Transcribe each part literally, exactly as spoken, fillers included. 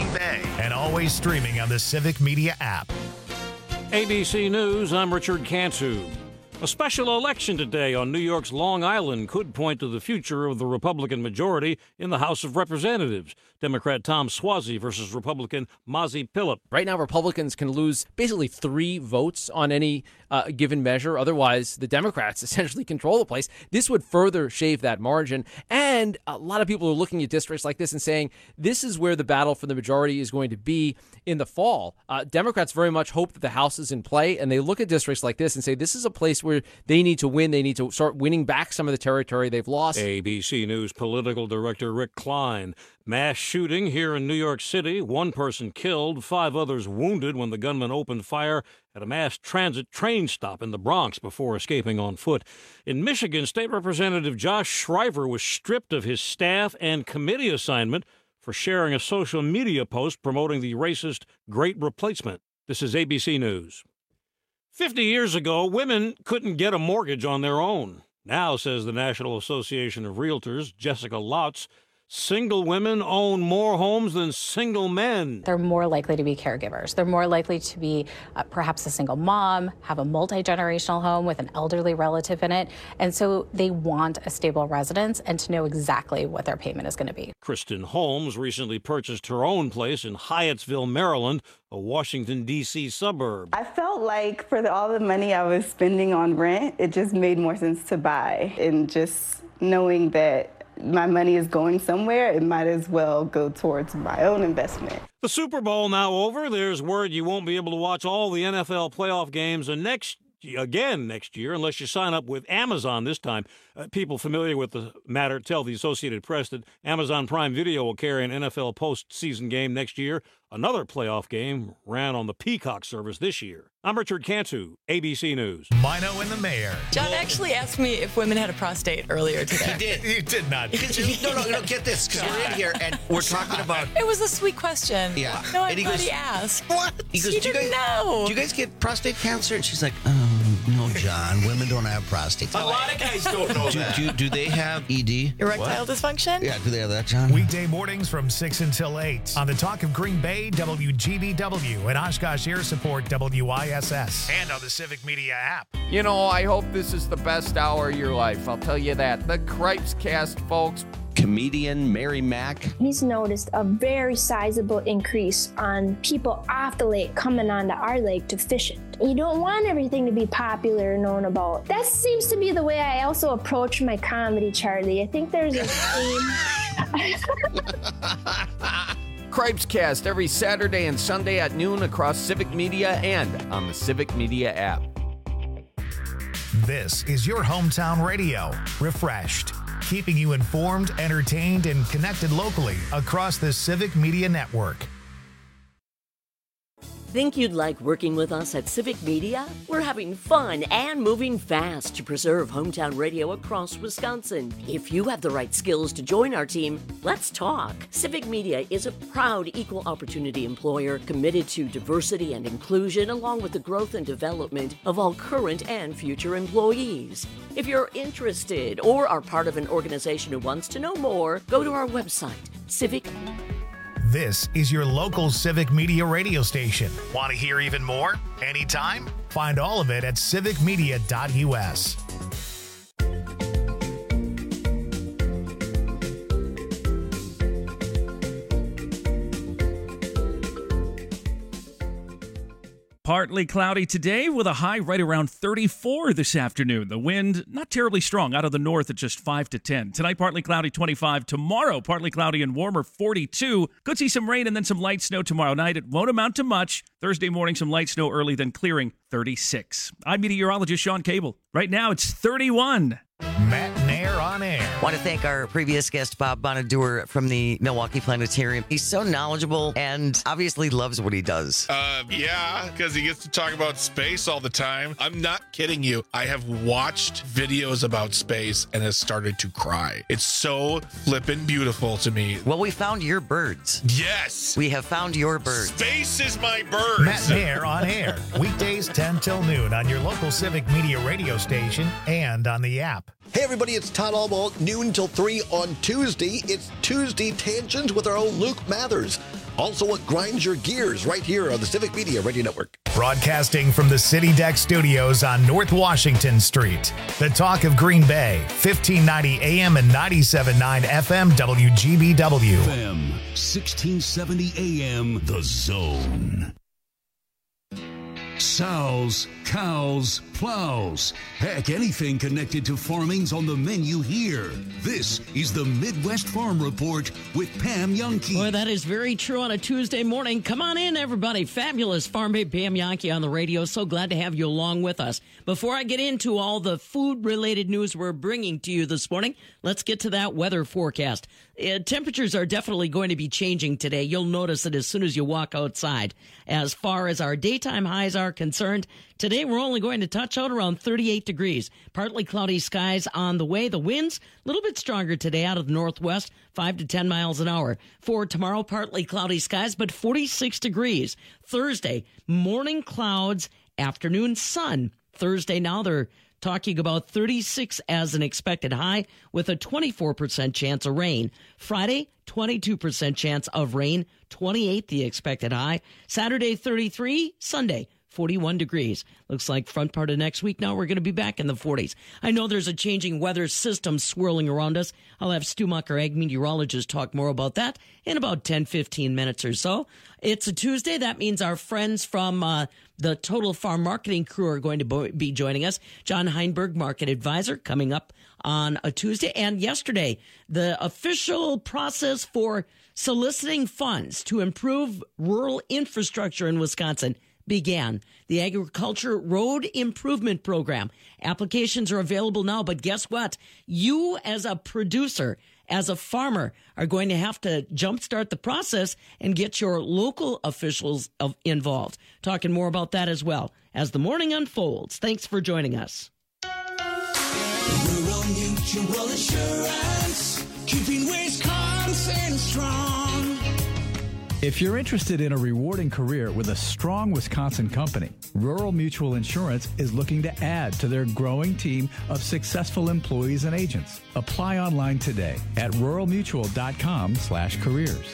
Green Bay, and always streaming on the Civic Media app. A B C News, I'm Richard Cantu. A special election today on New York's Long Island could point to the future of the Republican majority in the House of Representatives. Democrat Tom Suozzi versus Republican Mazi Pilip. Right now, Republicans can lose basically three votes on any uh, given measure. Otherwise, the Democrats essentially control the place. This would further shave that margin. And a lot of people are looking at districts like this and saying this is where the battle for the majority is going to be in the fall. Uh, Democrats very much hope that the House is in play, and they look at districts like this and say this is a place where they need to win. They need to start winning back some of the territory they've lost. A B C News political director Rick Klein. Mass shooting here in New York City. One person killed, five others wounded when the gunman opened fire at a mass transit train stop in the Bronx before escaping on foot. In Michigan, State Representative Josh Shriver was stripped of his staff and committee assignment for sharing a social media post promoting the racist Great Replacement. This is A B C News. Fifty years ago, women couldn't get a mortgage on their own. Now, says the National Association of Realtors, Jessica Lotz, single women own more homes than single men. They're more likely to be caregivers. They're more likely to be uh, perhaps a single mom, have a multi-generational home with an elderly relative in it. And so they want a stable residence and to know exactly what their payment is going to be. Kristen Holmes recently purchased her own place in Hyattsville, Maryland, a Washington, D C suburb. I felt like for the, all the money I was spending on rent, it just made more sense to buy. And just knowing that my money is going somewhere, it might as well go towards my own investment. The Super Bowl now over. There's word you won't be able to watch all the N F L playoff games and next again next year unless you sign up with Amazon this time. Uh, people familiar with the matter tell the Associated Press that Amazon Prime Video will carry an N F L postseason game next year. Another playoff game ran on the Peacock service this year. I'm Richard Cantu, A B C News. Mino and the Mayor. John actually asked me if women had a prostate earlier today. He did. You did not. no, no, no, get this, because we're in here and we're talking about... It was a sweet question. Yeah. No, And he I'm glad goes, he asked. What? He goes, He do you didn't guys, know. Do you guys get prostate cancer? And she's like, oh, no, John, women don't have prostates. A lot of guys don't know do, that. do, do they have E D? Erectile dysfunction? Yeah, do they have that, John? Weekday mornings from six until eight on the Talk of Green Bay, W G B W, and Oshkosh Air Support, W I S S, and on the Civic Media app. You know, I hope this is the best hour of your life. I'll tell you that. The Cripes Cast, folks. Comedian Mary Mack. He's noticed a very sizable increase on people off the lake coming onto our lake to fish it. You don't want everything to be popular and known about. That seems to be the way I also approach my comedy, Charlie. I think there's a theme. Cripes Cast every Saturday and Sunday at noon across Civic Media and on the Civic Media app. This is your hometown radio, refreshed, keeping you informed, entertained, and connected locally across the Civic Media Network. Think you'd like working with us at Civic Media? We're having fun and moving fast to preserve hometown radio across Wisconsin. If you have the right skills to join our team, let's talk. Civic Media is a proud equal opportunity employer committed to diversity and inclusion along with the growth and development of all current and future employees. If you're interested or are part of an organization who wants to know more, go to our website, Civic. This is your local Civic Media radio station. Want to hear even more? Anytime? Find all of it at civic media dot U S. Partly cloudy today with a high right around thirty-four this afternoon. The wind not terribly strong out of the north at just five to ten. Tonight, partly cloudy, twenty-five. Tomorrow, partly cloudy and warmer, forty-two. Could see some rain and then some light snow tomorrow night. It won't amount to much. Thursday morning, some light snow early, then clearing, thirty-six. I'm meteorologist Sean Cable. Right now, it's thirty-one. Matt Nair on air. Want to thank our previous guest, Bob Bonadur from the Milwaukee Planetarium. He's so knowledgeable and obviously loves what he does. Uh, yeah, because he gets to talk about space all the time. I'm not kidding you. I have watched videos about space and has started to cry. It's so flippin' beautiful to me. Well, we found your birds. Yes. We have found your birds. Space is my birds. Matt Nair on air. Weekdays ten till noon on your local Civic Media radio station and on the app. Hey everybody, it's Todd Almo, noon till three on Tuesday. It's Tuesday Tangent with our own Luke Mathers. Also what grinds your gears right here on the Civic Media Radio Network. Broadcasting from the City Deck Studios on North Washington Street. The talk of Green Bay, fifteen ninety A M and ninety-seven point nine F M W G B W. F M, sixteen seventy A M, The Zone. Sows, cows, plows. Heck, anything connected to farming's on the menu here. This is the Midwest Farm Report with Pam Yonke. Boy, that is very true on a Tuesday morning. Come on in, everybody. Fabulous Farm Babe Pam Yonke on the radio. So glad to have you along with us. Before I get into all the food-related news we're bringing to you this morning, let's get to that weather forecast. Uh, temperatures are definitely going to be changing today. You'll notice it as soon as you walk outside. As far as our daytime highs are concerned, today we're only going to touch out around thirty-eight degrees. Partly cloudy skies on the way. The winds a little bit stronger today out of the northwest, five to ten miles an hour. For tomorrow, partly cloudy skies, but forty-six degrees. Thursday, morning clouds, afternoon sun. Thursday now they're talking about thirty-six as an expected high with a twenty-four percent chance of rain. Friday, twenty-two percent chance of rain, twenty-eight the expected high. Saturday, thirty-three. Sunday, forty-one degrees. Looks like front part of next week now we're going to be back in the forties. I know there's a changing weather system swirling around us. I'll have Stu Mucker, ag meteorologist, talk more about that in about ten, fifteen minutes or so. It's a Tuesday. That means our friends from uh, the Total Farm Marketing crew are going to bo- be joining us. John Heinberg, market advisor, coming up on a Tuesday. And yesterday, the official process for soliciting funds to improve rural infrastructure in Wisconsin began. The Agriculture Road Improvement Program. Applications are available now, but guess what? You as a producer, as a farmer, are going to have to jumpstart the process and get your local officials of, involved. Talking more about that as well as the morning unfolds. Thanks for joining us. Rural Mutual Insurance, keeping Wisconsin strong. If you're interested in a rewarding career with a strong Wisconsin company, Rural Mutual Insurance is looking to add to their growing team of successful employees and agents. Apply online today at rural mutual dot com slash careers.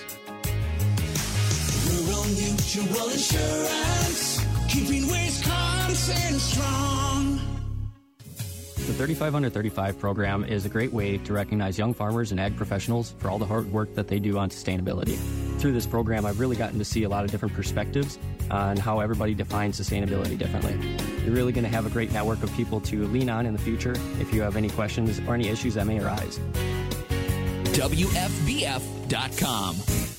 Rural Mutual Insurance, keeping Wisconsin strong. The thirty-five under thirty-five program is a great way to recognize young farmers and ag professionals for all the hard work that they do on sustainability. Through this program, I've really gotten to see a lot of different perspectives on how everybody defines sustainability differently. You're really going to have a great network of people to lean on in the future if you have any questions or any issues that may arise. W F B F dot com.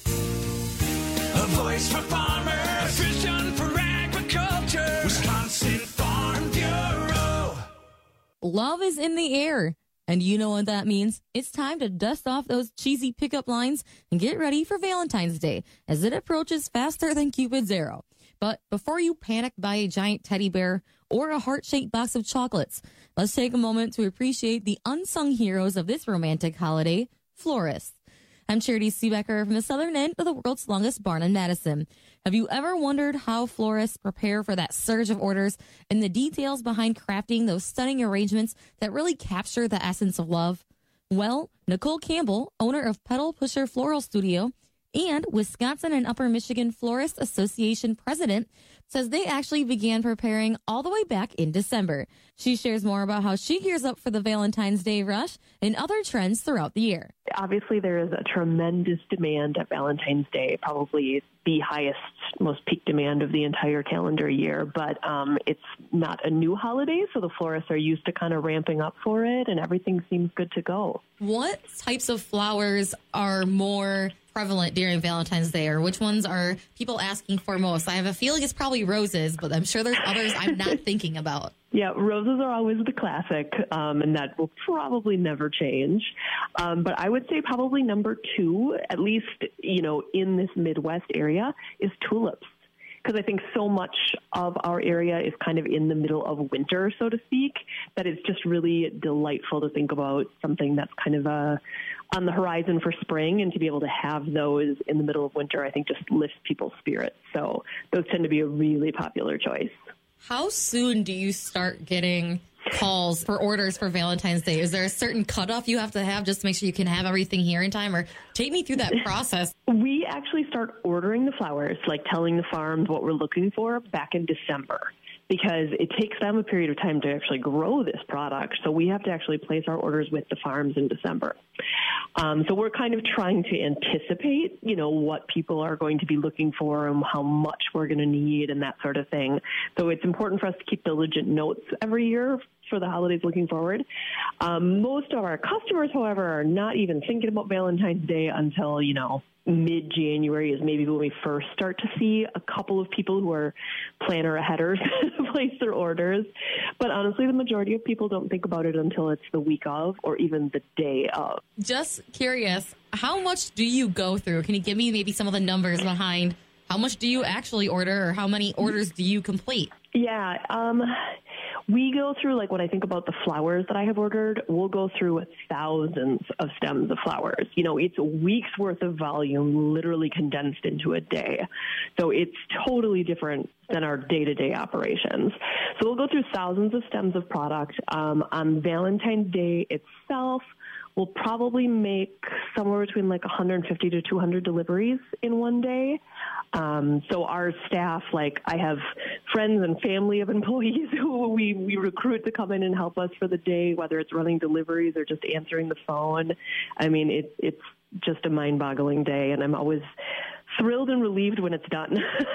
A voice for farmers, vision for agriculture, Wisconsin Farm Bureau. Love is in the air, and you know what that means. It's time to dust off those cheesy pickup lines and get ready for Valentine's Day as it approaches faster than Cupid's arrow. But before you panic buy a giant teddy bear or a heart-shaped box of chocolates, let's take a moment to appreciate the unsung heroes of this romantic holiday, florists. I'm Charity Seebecker from the southern end of the world's longest barn in Madison. Have you ever wondered how florists prepare for that surge of orders and the details behind crafting those stunning arrangements that really capture the essence of love? Well, Nicole Campbell, owner of Pedal Pusher Floral Studio and Wisconsin and Upper Michigan Florist Association president, says they actually began preparing all the way back in December. She shares more about how she gears up for the Valentine's Day rush and other trends throughout the year. Obviously, there is a tremendous demand at Valentine's Day, probably the highest, most peak demand of the entire calendar year. But um, it's not a new holiday, so the florists are used to kind of ramping up for it, and everything seems good to go. What types of flowers are more prevalent during Valentine's Day, or which ones are people asking for most? I have a feeling it's probably roses, but I'm sure there's others I'm not thinking about. Yeah, roses are always the classic, um, and that will probably never change. Um, but I would say probably number two, at least, you know, in this Midwest area, is tulips. Because I think so much of our area is kind of in the middle of winter, so to speak, that it's just really delightful to think about something that's kind of uh, on the horizon for spring, and to be able to have those in the middle of winter, I think just lifts people's spirits. So those tend to be a really popular choice. How soon do you start getting calls for orders for Valentine's Day? Is there a certain cutoff you have to have just to make sure you can have everything here in time? Or take me through that process. We actually start ordering the flowers, like telling the farms what we're looking for back in December, because it takes them a period of time to actually grow this product. So we have to actually place our orders with the farms in December. Um, so we're kind of trying to anticipate, you know, what people are going to be looking for and how much we're going to need and that sort of thing. So it's important for us to keep diligent notes every year for the holidays looking forward. Um, most of our customers, however, are not even thinking about Valentine's Day until, you know, mid-January is maybe when we first start to see a couple of people who are planner aheaders place their orders. But honestly, the majority of people don't think about it until it's the week of or even the day of. Just curious, how much do you go through? Can you give me maybe some of the numbers behind how much do you actually order or how many orders do you complete? Yeah, um, we go through, like when I think about the flowers that I have ordered, we'll go through thousands of stems of flowers. You know, it's a week's worth of volume literally condensed into a day. So it's totally different than our day-to-day operations. So we'll go through thousands of stems of product. Um, on Valentine's Day itself, we'll probably make somewhere between like one hundred fifty to two hundred deliveries in one day. Um, so our staff, like I have friends and family of employees who we, we recruit to come in and help us for the day, whether it's running deliveries or just answering the phone. I mean, it, it's just a mind-boggling day, and I'm always thrilled and relieved when it's done.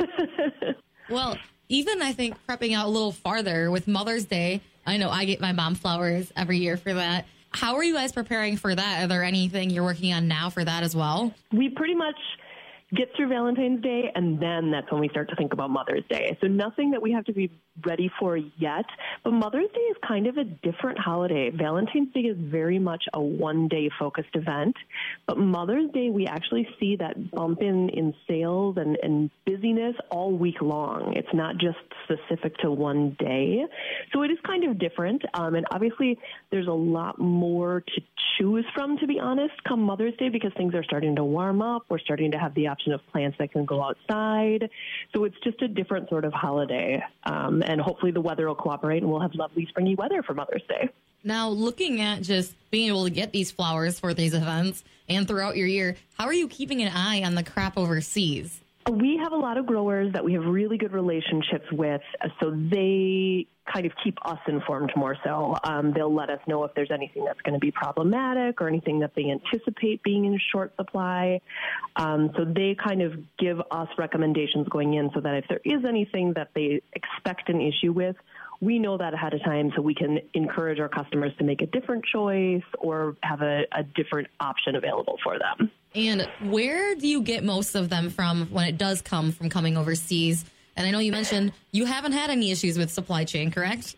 Well, even I think prepping out a little farther with Mother's Day, I know I get my mom flowers every year for that. How are you guys preparing for that? Are there anything you're working on now for that as well? We pretty much get through Valentine's Day, and then that's when we start to think about Mother's Day. So nothing that we have to be ready for yet, but Mother's Day is kind of a different holiday. Valentine's Day is very much a one-day focused event, but Mother's Day, we actually see that bump in, in sales and, and busyness all week long. It's not just specific to one day. So it is kind of different, um, and obviously there's a lot more to choose from, to be honest, come Mother's Day, because things are starting to warm up. We're starting to have the option of plants that can go outside. So it's just a different sort of holiday. Um, and hopefully the weather will cooperate and we'll have lovely springy weather for Mother's Day. Now, looking at just being able to get these flowers for these events and throughout your year, how are you keeping an eye on the crop overseas? We have a lot of growers that we have really good relationships with, so they kind of keep us informed more so. Um, they'll let us know if there's anything that's going to be problematic or anything that they anticipate being in short supply. Um, so they kind of give us recommendations going in so that if there is anything that they expect an issue with, we know that ahead of time so we can encourage our customers to make a different choice or have a, a different option available for them. And where do you get most of them from when it does come from coming overseas? And I know you mentioned you haven't had any issues with supply chain, correct?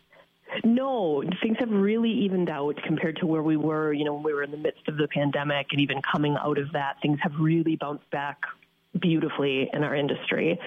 No, things have really evened out compared to where we were, you know, when we were in the midst of the pandemic, and even coming out of that, things have really bounced back beautifully in our industry.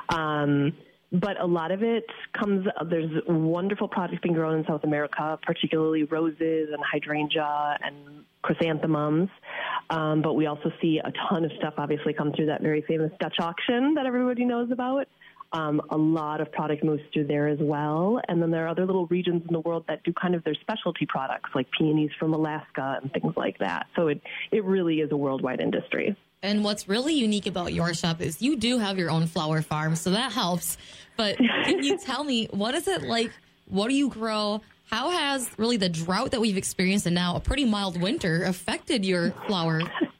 Um, But a lot of it comes, there's wonderful products being grown in South America, particularly roses and hydrangea and chrysanthemums. Um, but we also see a ton of stuff obviously come through that very famous Dutch auction that everybody knows about. Um, a lot of product moves through there as well. And then there are other little regions in the world that do kind of their specialty products, like peonies from Alaska and things like that. So it, it really is a worldwide industry. And what's really unique about your shop is you do have your own flower farm, so that helps. But can you tell me, what is it like? What do you grow? How has really the drought that we've experienced and now a pretty mild winter affected your flower?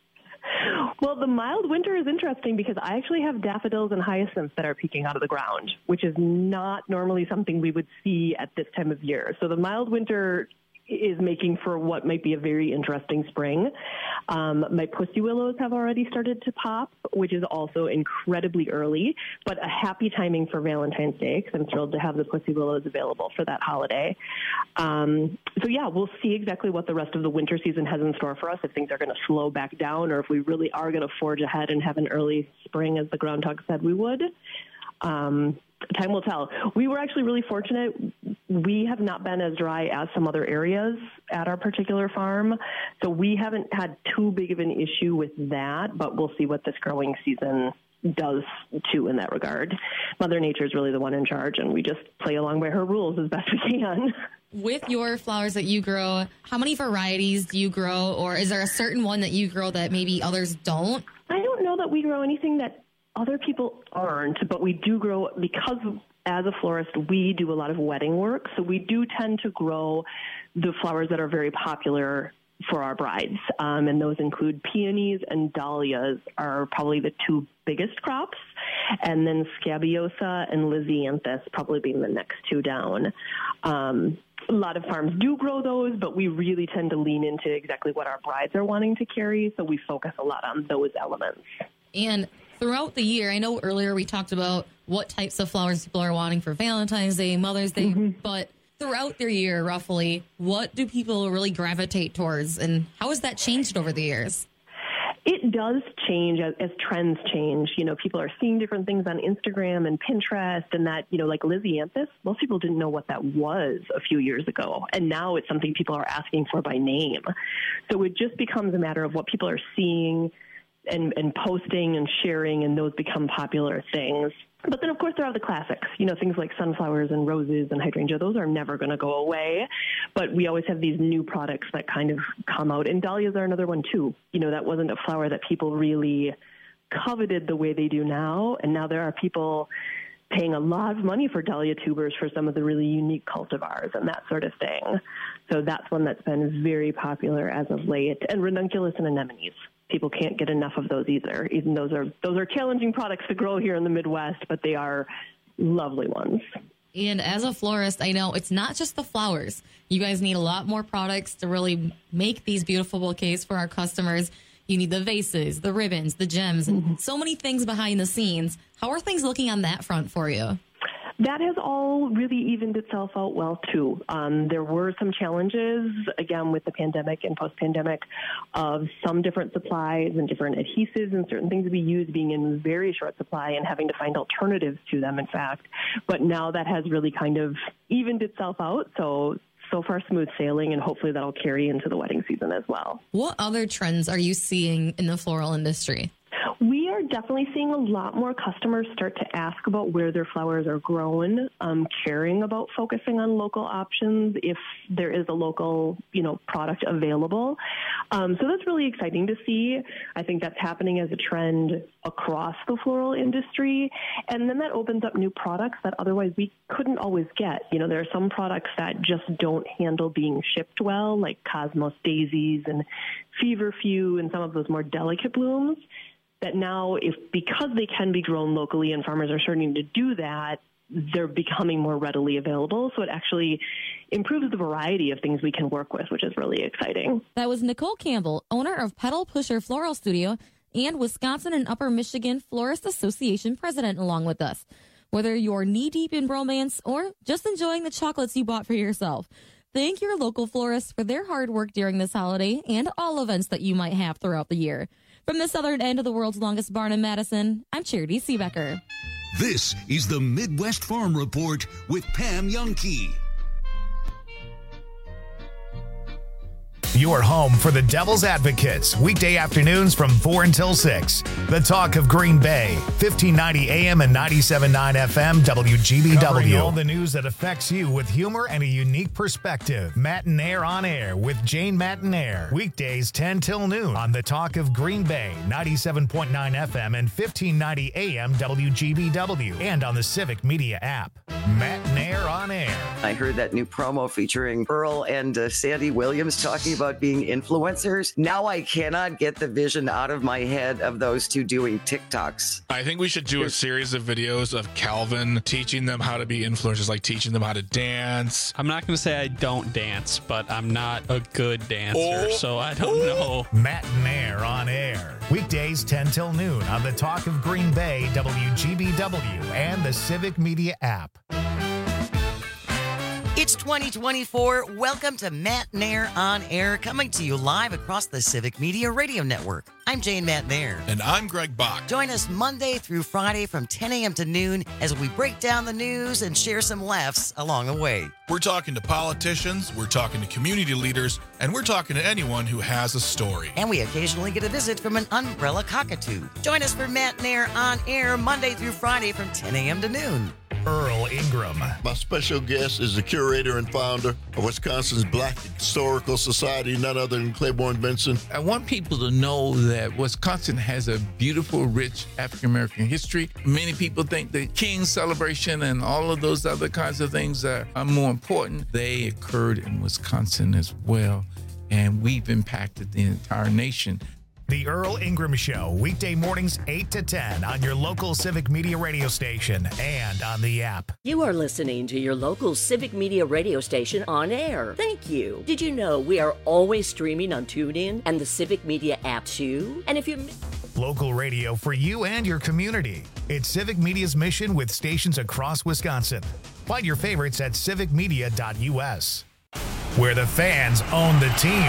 Well, the mild winter is interesting because I actually have daffodils and hyacinths that are peeking out of the ground, which is not normally something we would see at this time of year. So the mild winter is making for what might be a very interesting spring. Um, my pussy willows have already started to pop, which is also incredibly early, but a happy timing for Valentine's Day because I'm thrilled to have the pussy willows available for that holiday. Um, so yeah, we'll see exactly what the rest of the winter season has in store for us, if things are going to slow back down or if we really are going to forge ahead and have an early spring as the groundhog said we would. Um, time will tell. We were actually really fortunate. We have not been as dry as some other areas at our particular farm, so we haven't had too big of an issue with that, but we'll see what this growing season does too in that regard. Mother Nature is really the one in charge, and we just play along by her rules as best we can. with your flowers that you grow, how many varieties do you grow, or is there a certain one that you grow that maybe others don't? I don't know that we grow anything that other people aren't, but we do grow because as a florist, we do a lot of wedding work. So we do tend to grow the flowers that are very popular for our brides. Um, and those include peonies and dahlias are probably the two biggest crops. And then scabiosa and lisianthus probably being the next two down. Um, a lot of farms do grow those, but we really tend to lean into exactly what our brides are wanting to carry. So we focus a lot on those elements. And throughout the year, I know earlier we talked about what types of flowers people are wanting for Valentine's Day, Mother's Day, mm-hmm. but throughout their year, roughly, what do people really gravitate towards, and how has that changed over the years? It does change as, as trends change. You know, people are seeing different things on Instagram and Pinterest, and that, you know, like lisianthus, most people didn't know what that was a few years ago, and now it's something people are asking for by name. So it just becomes a matter of what people are seeing and, and posting and sharing, and those become popular things. But then, of course, there are the classics, you know, things like sunflowers and roses and hydrangea. Those are never going to go away. But we always have these new products that kind of come out. And dahlias are another one, too. You know, that wasn't a flower that people really coveted the way they do now. And now there are people paying a lot of money for dahlia tubers for some of the really unique cultivars and that sort of thing. So that's one that's been very popular as of late. And ranunculus and anemones. People can't get enough of those either. Even those are those are challenging products to grow here in the Midwest, but they are lovely ones. And as a florist, I know it's not just the flowers. You guys need a lot more products to really make these beautiful bouquets for our customers. You need the vases, the ribbons, the gems, mm-hmm. and so many things behind the scenes. How are things looking on that front for you? That has all really evened itself out well, too. Um, there were some challenges, again, with the pandemic and post-pandemic, of some different supplies and different adhesives and certain things we use being in very short supply and having to find alternatives to them, in fact. But now that has really kind of evened itself out, so so far smooth sailing, and hopefully that'll carry into the wedding season as well. What other trends are you seeing in the floral industry? We are definitely seeing a lot more customers start to ask about where their flowers are grown, um, caring about focusing on local options if there is a local, you know, product available. Um, so that's really exciting to see. I think that's happening as a trend across the floral industry. And then that opens up new products that otherwise we couldn't always get. You know, there are some products that just don't handle being shipped well, like cosmos daisies and feverfew and some of those more delicate blooms. That now, if because they can be grown locally and farmers are starting to do that, they're becoming more readily available. So it actually improves the variety of things we can work with, which is really exciting. That was Nicole Campbell, owner of Petal Pusher Floral Studio and Wisconsin and Upper Michigan Florist Association president, along with us. Whether you're knee-deep in romance or just enjoying the chocolates you bought for yourself, thank your local florist for their hard work during this holiday and all events that you might have throughout the year. From the southern end of the world's longest barn in Madison, I'm Charity Seebecker. This is the Midwest Farm Report with Pam Youngkey. Your home for the Devil's Advocates, weekday afternoons from four until six. The talk of Green Bay, fifteen ninety A M and ninety-seven point nine F M, W G B W. Covering all the news that affects you with humor and a unique perspective. Matinaire on Air with Jane Matinaire. Weekdays ten till noon on the talk of Green Bay, ninety-seven point nine F M and fifteen ninety A M, W G B W. And on the Civic Media app. Matinaire on Air. I heard that new promo featuring Earl and uh, Sandy Williams talking about being influencers. Now I cannot get the vision out of my head of those two doing TikToks. I think we should do a series of videos of Calvin teaching them how to be influencers, like teaching them how to dance. I'm not going to say I don't dance, but I'm not a good dancer, oh. so I don't know. Matinaire on Air. Weekdays ten till noon on the talk of Green Bay, W G B W, and the Civic Media app. It's twenty twenty-four. Welcome to Matinaire on Air, coming to you live across the Civic Media Radio Network. I'm Jane Matinaire. And I'm Greg Bach. Join us Monday through Friday from ten A M to noon as we break down the news and share some laughs along the way. We're talking to politicians, we're talking to community leaders, and we're talking to anyone who has a story. And we occasionally get a visit from an umbrella cockatoo. Join us for Matinaire on Air Monday through Friday from ten A M to noon. Earl Ingram. My special guest is the curator and founder of Wisconsin's Black Historical Society, none other than Claiborne Benson. I want people to know that Wisconsin has a beautiful, rich African-American history. Many people think the King's celebration and all of those other kinds of things are, are more important. They occurred in Wisconsin as well, and we've impacted the entire nation. The Earl Ingram Show, weekday mornings eight to ten on your local Civic Media radio station and on the app. You are listening to your local Civic Media radio station on air. Thank you. Did you know we are always streaming on TuneIn and the Civic Media app too? And if you... Local radio for you and your community. It's Civic Media's mission with stations across Wisconsin. Find your favorites at civic media dot u s, where the fans own the team.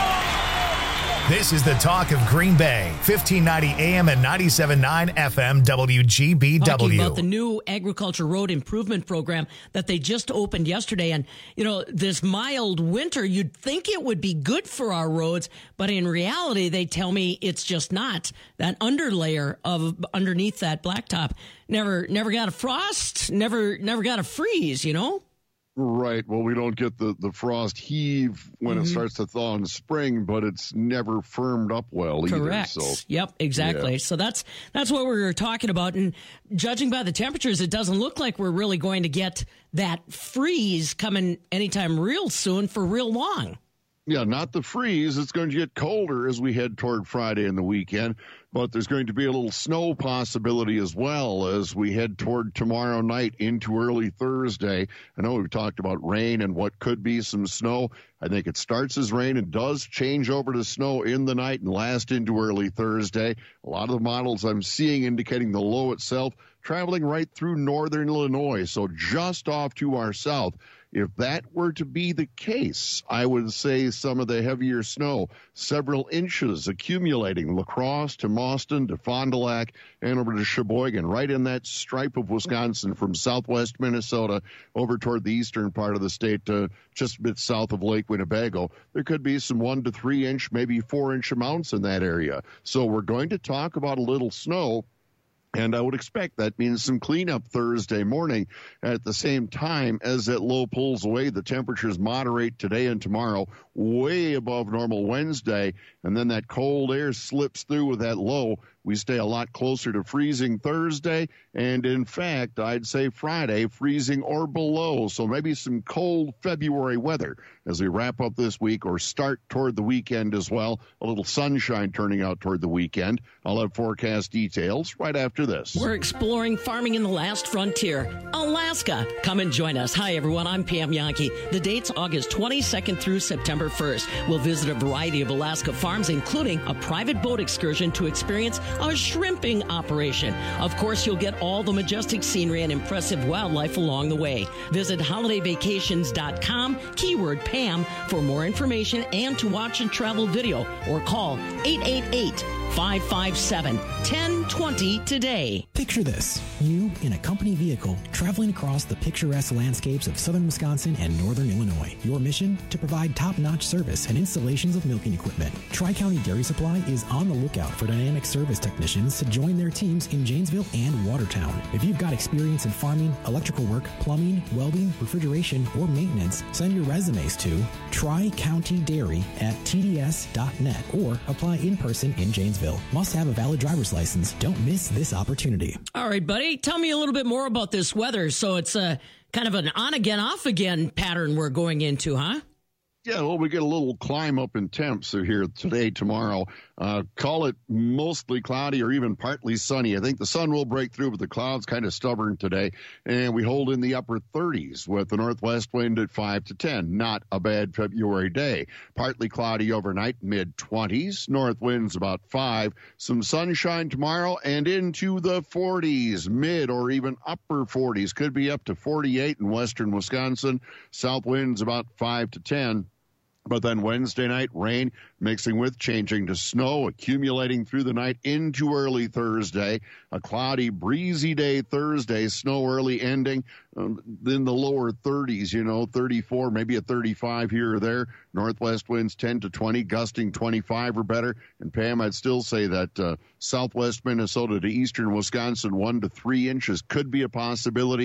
This is the talk of Green Bay, fifteen ninety A M and ninety-seven point nine F M W G B W. Talking about the new agriculture road improvement program that they just opened yesterday. And, you know, this mild winter, you'd think it would be good for our roads, but in reality, they tell me it's just not. That underlayer of underneath that blacktop never never got a frost, never never got a freeze, you know? Right. Well, we don't get the, the frost heave when mm-hmm. it starts to thaw in spring, but it's never firmed up well either. Correct. So, yep, exactly. Yeah. So that's that's what we were talking about. And judging by the temperatures, it doesn't look like we're really going to get that freeze coming anytime real soon for real long. Yeah, not the freeze. It's going to get colder as we head toward Friday and the weekend, but there's going to be a little snow possibility as well as we head toward tomorrow night into early Thursday. I know we've talked about rain and what could be some snow. I think it starts as rain and does change over to snow in the night and last into early Thursday. A lot of the models I'm seeing indicating the low itself traveling right through northern Illinois, so just off to our south. If that were to be the case, I would say some of the heavier snow, several inches accumulating, La Crosse to Mauston to Fond du Lac and over to Sheboygan, right in that stripe of Wisconsin from southwest Minnesota over toward the eastern part of the state, uh, just a bit south of Lake Winnebago. There could be some one to three inch, maybe four inch amounts in that area. So we're going to talk about a little snow. And I would expect that means some cleanup Thursday morning. At the same time as that low pulls away, the temperatures moderate today and tomorrow, way above normal Wednesday. And then that cold air slips through with that low. We stay a lot closer to freezing Thursday. And in fact, I'd say Friday, freezing or below. So maybe some cold February weather as we wrap up this week or start toward the weekend as well. A little sunshine turning out toward the weekend. I'll have forecast details right after this. We're exploring farming in the last frontier, Alaska. Come and join us. Hi, everyone. I'm Pam Yankee. The date's August twenty-second through September first. We'll visit a variety of Alaska farms, including a private boat excursion to experience a shrimping operation. Of course, you'll get all the majestic scenery and impressive wildlife along the way. Visit holiday vacations dot com, keyword Pam, for more information and to watch a travel video, or call eight eight eight, five five seven, one zero two zero today. Picture this, you in a company vehicle traveling across the picturesque landscapes of southern Wisconsin and northern Illinois. Your mission? To provide top-notch service and installations of milking equipment. Tri-County Dairy Supply is on the lookout for dynamic service technicians to join their teams in Janesville and Watertown. If you've got experience in farming, electrical work, plumbing, welding, refrigeration, or maintenance, send your resumes to Tri-County Dairy at T D S dot net or apply in person in Janesville. Must have a valid driver's license. Don't miss this opportunity. All right, buddy. Tell me a little bit more about this weather. So it's a kind of an on-again, off-again pattern we're going into, huh? Yeah, well, we get a little climb up in temps here today, tomorrow. Uh, call it mostly cloudy or even partly sunny. I think the sun will break through, but the clouds kind of stubborn today. And we hold in the upper thirties with the northwest wind at five to ten. Not a bad February day. Partly cloudy overnight, mid twenties. North winds about five. Some sunshine tomorrow and into the forties. Mid or even upper forties. Could be up to forty-eight in western Wisconsin. South winds about five to ten. But then Wednesday night, rain mixing with changing to snow, accumulating through the night into early Thursday. A cloudy, breezy day Thursday, snow early ending um, in the lower thirties, you know, thirty-four, maybe a thirty-five here or there. Northwest winds ten to twenty, gusting twenty-five or better. And Pam, I'd still say that uh, southwest Minnesota to eastern Wisconsin, one to three inches could be a possibility.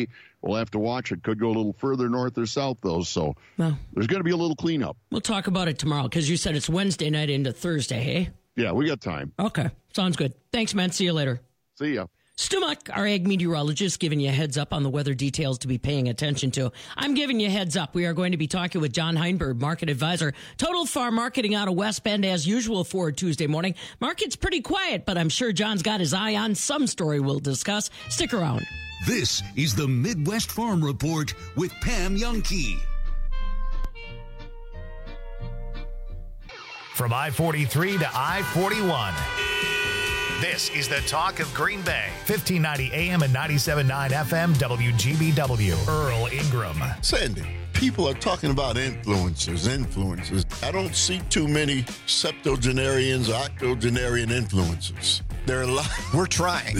We'll have to watch. It could go a little further north or south, though, so well, there's going to be a little cleanup. We'll talk about it tomorrow because you said it's Wednesday night into Thursday, hey? Yeah, we got time. Okay, sounds good. Thanks, man. See you later. See ya. Stu Muck, our ag meteorologist, giving you a heads up on the weather details to be paying attention to. I'm giving you a heads up. We are going to be talking with John Heinberg, market advisor, Total Farm Marketing out of West Bend, as usual for Tuesday morning. Market's pretty quiet, but I'm sure John's got his eye on some story we'll discuss. Stick around. This is the Midwest Farm Report with Pam Youngkey. From I forty-three to I forty-one. This is the talk of Green Bay. fifteen ninety A M and ninety-seven point nine F M W G B W. Earl Ingram. Sandy, people are talking about influencers, influencers. I don't see too many septuagenarians, octogenarian influencers. There are a lot. We're trying.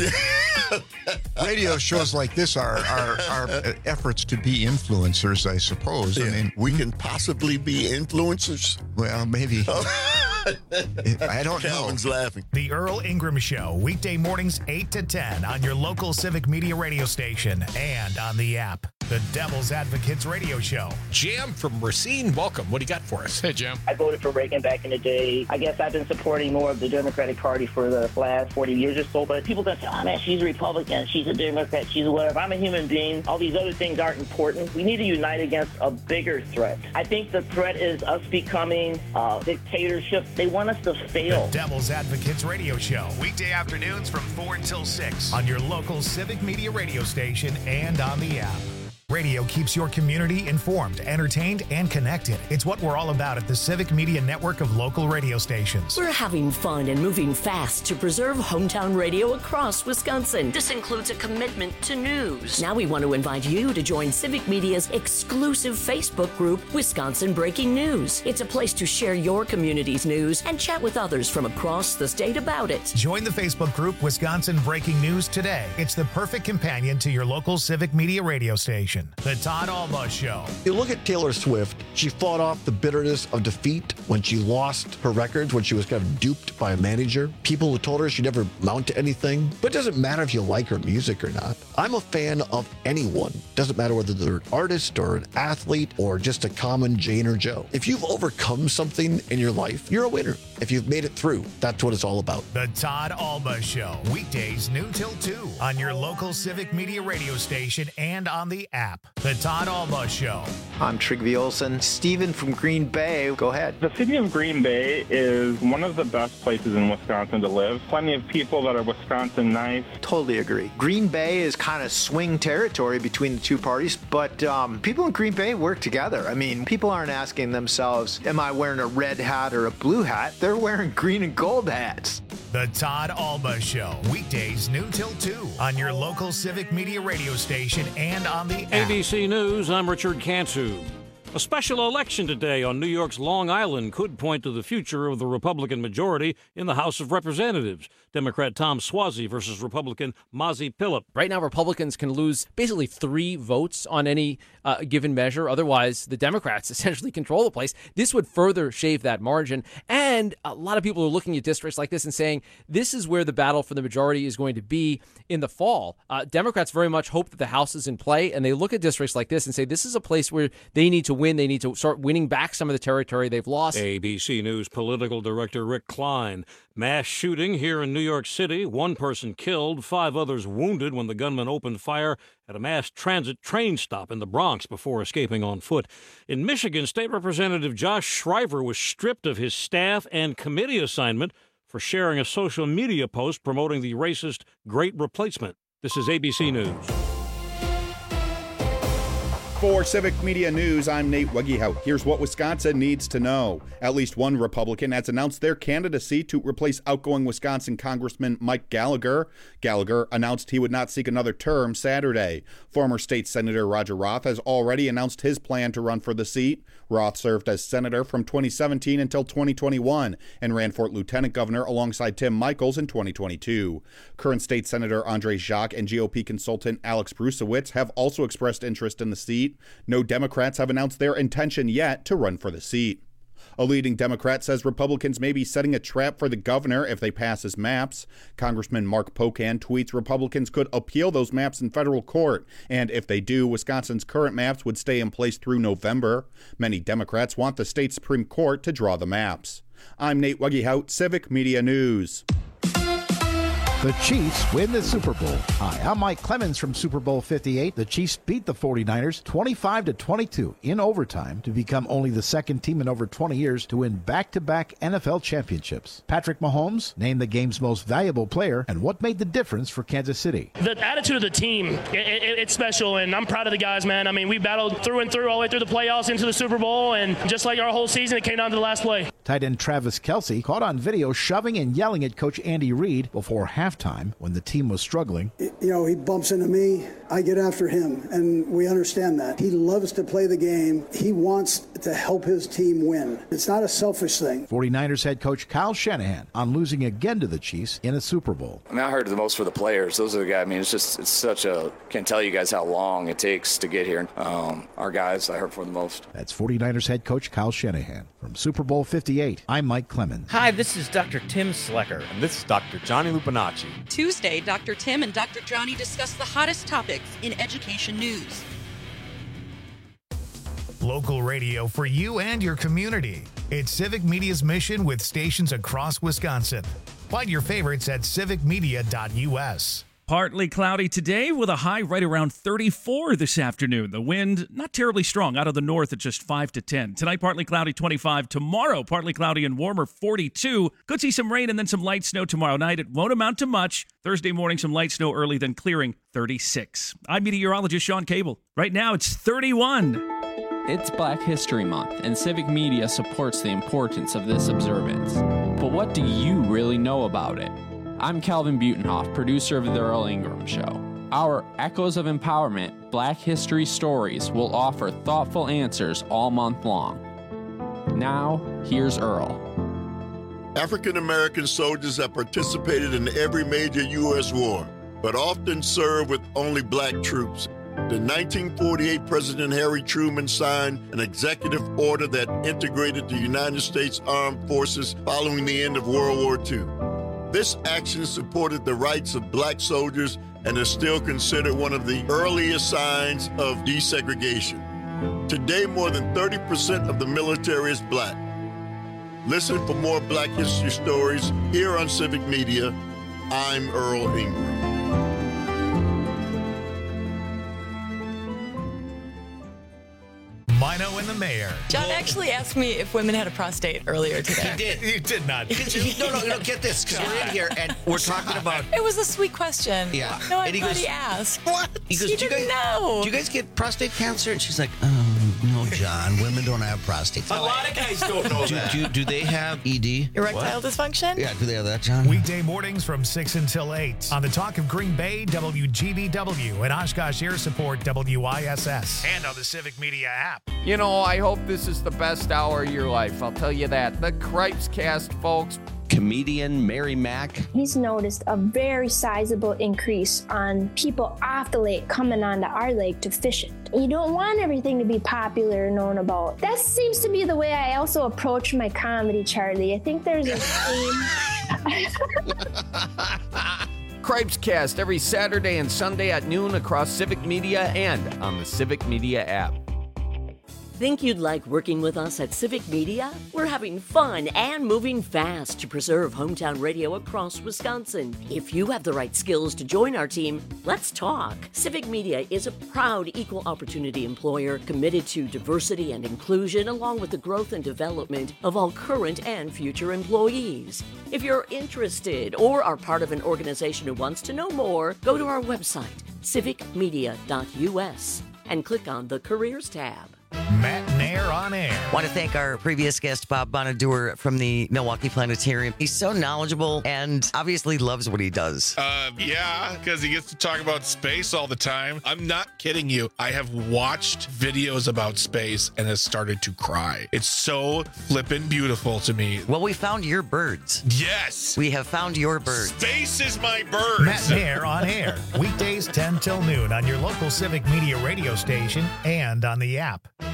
Radio shows like this are, are, are efforts to be influencers, I suppose. Yeah. I mean, we can possibly be influencers. Well, maybe. I don't know. Calvin's laughing. The Earl Ingram Show, weekday mornings eight to ten on your local Civic Media radio station and on the app. The Devil's Advocates Radio Show. Jim from Racine, welcome. What do you got for us? Hey, Jim. I voted for Reagan back in the day. I guess I've been supporting more of the Democratic Party for the last forty years or so, but people don't say, oh, man, she's a Republican, she's a Democrat, she's a whatever. I'm a human being. All these other things aren't important. We need to unite against a bigger threat. I think the threat is us becoming uh, dictatorship. They want us to fail. The Devil's Advocates Radio Show, weekday afternoons from four until six on your local Civic Media radio station and on the app. Radio keeps your community informed, entertained, and connected. It's what we're all about at the Civic Media network of local radio stations. We're having fun and moving fast to preserve hometown radio across Wisconsin. This includes a commitment to news. Now we want to invite you to join Civic Media's exclusive Facebook group, Wisconsin Breaking News. It's a place to share your community's news and chat with others from across the state about it. Join the Facebook group Wisconsin Breaking News today. It's the perfect companion to your local Civic Media radio station. The Todd Alba Show. You look at Taylor Swift, she fought off the bitterness of defeat when she lost her records, when she was kind of duped by a manager. People who told her she'd never amount to anything. But it doesn't matter if you like her music or not. I'm a fan of anyone. Doesn't matter whether they're an artist or an athlete or just a common Jane or Joe. If you've overcome something in your life, you're a winner. If you've made it through, that's what it's all about. The Todd Alba Show. Weekdays noon till two on your local Civic Media radio station and on the app. The Todd Alba Show. I'm Trygve Olsen. Steven from Green Bay, go ahead. The city of Green Bay is one of the best places in Wisconsin to live. Plenty of people that are Wisconsin nice. Totally agree. Green Bay is kind of swing territory between the two parties, but um, people in Green Bay work together. I mean, people aren't asking themselves, am I wearing a red hat or a blue hat? They're wearing green and gold hats. The Todd Alba Show. Weekdays noon till two on your local Civic Media radio station and on the app. A B C News, I'm Richard Cantu. A special election today on New York's Long Island could point to the future of the Republican majority in the House of Representatives. Democrat Tom Suozzi versus Republican Mazi Pilip. Right now, Republicans can lose basically three votes on any uh, given measure. Otherwise, the Democrats essentially control the place. This would further shave that margin. And a lot of people are looking at districts like this and saying this is where the battle for the majority is going to be in the fall. Uh, Democrats very much hope that the House is in play, and they look at districts like this and say this is a place where they need to win. They need to start winning back some of the territory they've lost. A B C News political director Rick Klein. Mass shooting here in New York City. One person killed, five others wounded when the gunman opened fire at a mass transit train stop in the Bronx before escaping on foot. In Michigan, State Representative Josh Shriver was stripped of his staff and committee assignment for sharing a social media post promoting the racist Great Replacement. This is A B C News. For Civic Media News, I'm Nate Wegehout. Here's what Wisconsin needs to know. At least one Republican has announced their candidacy to replace outgoing Wisconsin Congressman Mike Gallagher. Gallagher announced he would not seek another term Saturday. Former State Senator Roger Roth has already announced his plan to run for the seat. Roth served as senator from twenty seventeen until twenty twenty-one and ran for lieutenant governor alongside Tim Michels in twenty twenty-two. Current State Senator Andre Jacques and G O P consultant Alex Brusewitz have also expressed interest in the seat. No Democrats have announced their intention yet to run for the seat. A leading Democrat says Republicans may be setting a trap for the governor if they pass his maps. Congressman Mark Pocan tweets Republicans could appeal those maps in federal court, and if they do, Wisconsin's current maps would stay in place through November. Many Democrats want the state Supreme Court to draw the maps. I'm Nate Wuggehout, Civic Media News. The Chiefs win the Super Bowl. Hi, I'm Mike Clemens from Super Bowl fifty-eight. The Chiefs beat the forty-niners twenty-five to twenty-two in overtime to become only the second team in over twenty years to win back-to-back N F L championships. Patrick Mahomes named the game's most valuable player, and what made the difference for Kansas City. The attitude of the team, it, it, it's special, and I'm proud of the guys, man. I mean, we battled through and through all the way through the playoffs into the Super Bowl, and just like our whole season, it came down to the last play. Tight end Travis Kelce caught on video shoving and yelling at Coach Andy Reid before halftime when the team was struggling. You know, he bumps into me, I get after him, and we understand that. He loves to play the game. He wants to help his team win. It's not a selfish thing. forty-niners head coach Kyle Shanahan on losing again to the Chiefs in a Super Bowl. I mean, I heard the most for the players. Those are the guys. I mean, it's just, it's such a, can't tell you guys how long it takes to get here. Um, our guys, I heard for the most. That's forty-niners head coach Kyle Shanahan. From Super Bowl fifty-eight, I'm Mike Clemens. Hi, this is Doctor Tim Slecker. And this is Doctor Johnny Lupinacci. Tuesday, Doctor Tim and Doctor Johnny discuss the hottest topics in education news. Local radio for you and your community. It's Civic Media's mission with stations across Wisconsin. Find your favorites at civic media dot u s. Partly cloudy today with a high right around thirty-four this afternoon. The wind not terribly strong out of the north at just five to ten. Tonight, partly cloudy, twenty-five. Tomorrow, partly cloudy and warmer, forty-two. Could see some rain and then some light snow tomorrow night. It won't amount to much. Thursday morning, some light snow early, then clearing, thirty-six. I'm meteorologist Sean Cable. Right now, it's thirty-one. It's Black History Month, and Civic Media supports the importance of this observance. But what do you really know about it? I'm Calvin Butenhoff, producer of The Earl Ingram Show. Our Echoes of Empowerment Black History Stories will offer thoughtful answers all month long. Now, here's Earl. African American soldiers have participated in every major U S war, but often served with only black troops. In nineteen forty-eight, President Harry Truman signed an executive order that integrated the United States Armed Forces following the end of World War Two. This action supported the rights of black soldiers and is still considered one of the earliest signs of desegregation. Today, more than thirty percent of the military is black. Listen for more Black History stories here on Civic Media. I'm Earl Ingram. Mino and the Mayor. John actually asked me if women had a prostate earlier today. He did. You did not. no, no, no, get this, because we're in here and we're talking about... It was a sweet question. Yeah. No, and he everybody goes, asked. What? He goes, you do you didn't guys, know. Do you guys get prostate cancer? And she's like, oh, no, John. Women don't have prostate. A lot of guys don't know do, that. Do, do they have E D? Erectile dysfunction? Yeah, do they have that, John? Weekday mornings from six until eight on the Talk of Green Bay, W G B W, and Oshkosh Air Support, W I S S, and on the Civic Media app. You know, I hope this is the best hour of your life. I'll tell you that. The Cripes Cast, folks. Comedian Mary Mack. He's noticed a very sizable increase on people off the lake coming onto our lake to fish it. You don't want everything to be popular and known about. That seems to be the way I also approach my comedy, Charlie. I think there's a theme. Cripes Cast every Saturday and Sunday at noon across Civic Media and on the Civic Media app. Think you'd like working with us at Civic Media? We're having fun and moving fast to preserve hometown radio across Wisconsin. If you have the right skills to join our team, let's talk. Civic Media is a proud equal opportunity employer committed to diversity and inclusion along with the growth and development of all current and future employees. If you're interested or are part of an organization who wants to know more, go to our website, civic media dot u s, and click on the Careers tab. Matt Nair on air. Want to thank our previous guest, Bob Bonadur from the Milwaukee Planetarium. He's so knowledgeable and obviously loves what he does. Uh, yeah, because he gets to talk about space all the time. I'm not kidding you. I have watched videos about space and has started to cry. It's so flippin' beautiful to me. Well, we found your birds. Yes. We have found your birds. Space is my birds. Matt Nair on air. Weekdays ten till noon on your local Civic Media radio station and on the app.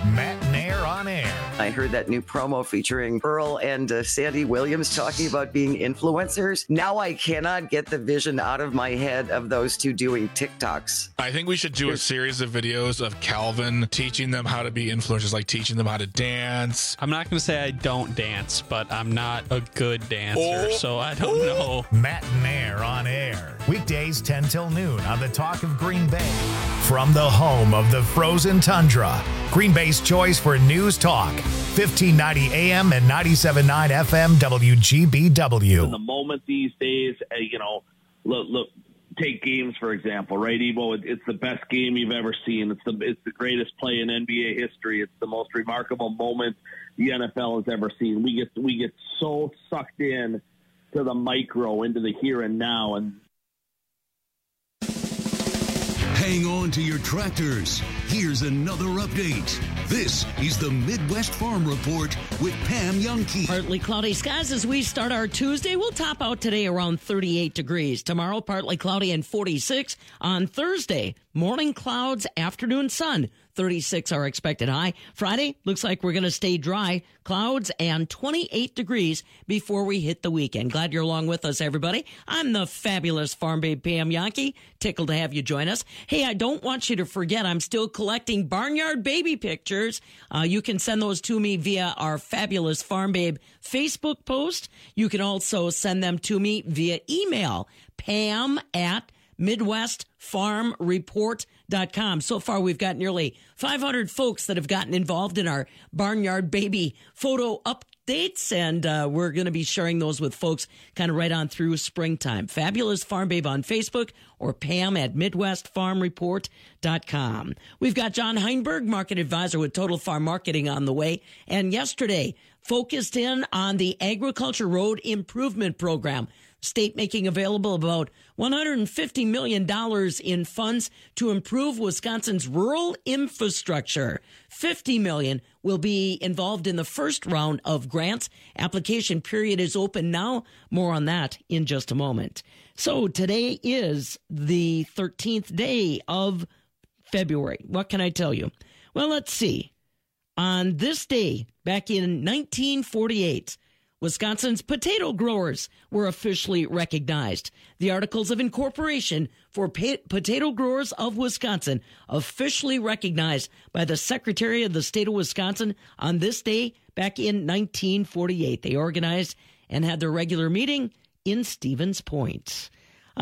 Matt Nair on Air. I heard that new promo featuring Earl and uh, Sandy Williams talking about being influencers. Now I cannot get the vision out of my head of those two doing TikToks. I think we should do a series of videos of Calvin teaching them how to be influencers, like teaching them how to dance. I'm not going to say I don't dance, but I'm not a good dancer, Oh. so I don't know. Matt Nair on Air. Weekdays ten till noon on the Talk of Green Bay. From the home of the frozen tundra, Green Bay's choice for news talk. fifteen ninety A M and ninety-seven point nine F M W G B W. In the moment these days, uh, you know, look, look, take games for example, right, Evo? It, it's the best game you've ever seen. It's the it's the greatest play in N B A history. It's the most remarkable moment the N F L has ever seen. We get we get so sucked in to the micro, into the here and now, and. Hang on to your tractors. Here's another update. This is the Midwest Farm Report with Pam Youngkey. Partly cloudy skies as we start our Tuesday. We'll top out today around thirty-eight degrees. Tomorrow, partly cloudy and forty-six. On Thursday, morning clouds, afternoon sun. thirty-six are expected high. Friday, looks like we're going to stay dry. Clouds and twenty-eight degrees before we hit the weekend. Glad you're along with us, everybody. I'm the fabulous Farm Babe Pam Youngkey. Tickled to have you join us. Hey, I don't want you to forget, I'm still collecting barnyard baby pictures. Uh, you can send those to me via our fabulous Farm Babe Facebook post. You can also send them to me via email, Pam at Midwest Farm Report dot com. So far, we've got nearly five hundred folks that have gotten involved in our barnyard baby photo updates, and uh, we're going to be sharing those with folks kind of right on through springtime. Fabulous Farm Babe on Facebook or Pam at Midwest Farm Report dot com. We've got John Heinberg, market advisor with Total Farm Marketing, on the way, and yesterday focused in on the Agriculture Road Improvement Program. State making available about one hundred fifty million dollars in funds to improve Wisconsin's rural infrastructure. fifty million dollars will be involved in the first round of grants. Application period is open now. More on that in just a moment. So today is the thirteenth day of February. What can I tell you? Well, let's see. On this day, back in nineteen forty-eight, Wisconsin's potato growers were officially recognized. The Articles of Incorporation for pa- Potato Growers of Wisconsin officially recognized by the Secretary of the State of Wisconsin on this day back in nineteen forty-eight. They organized and had their regular meeting in Stevens Point.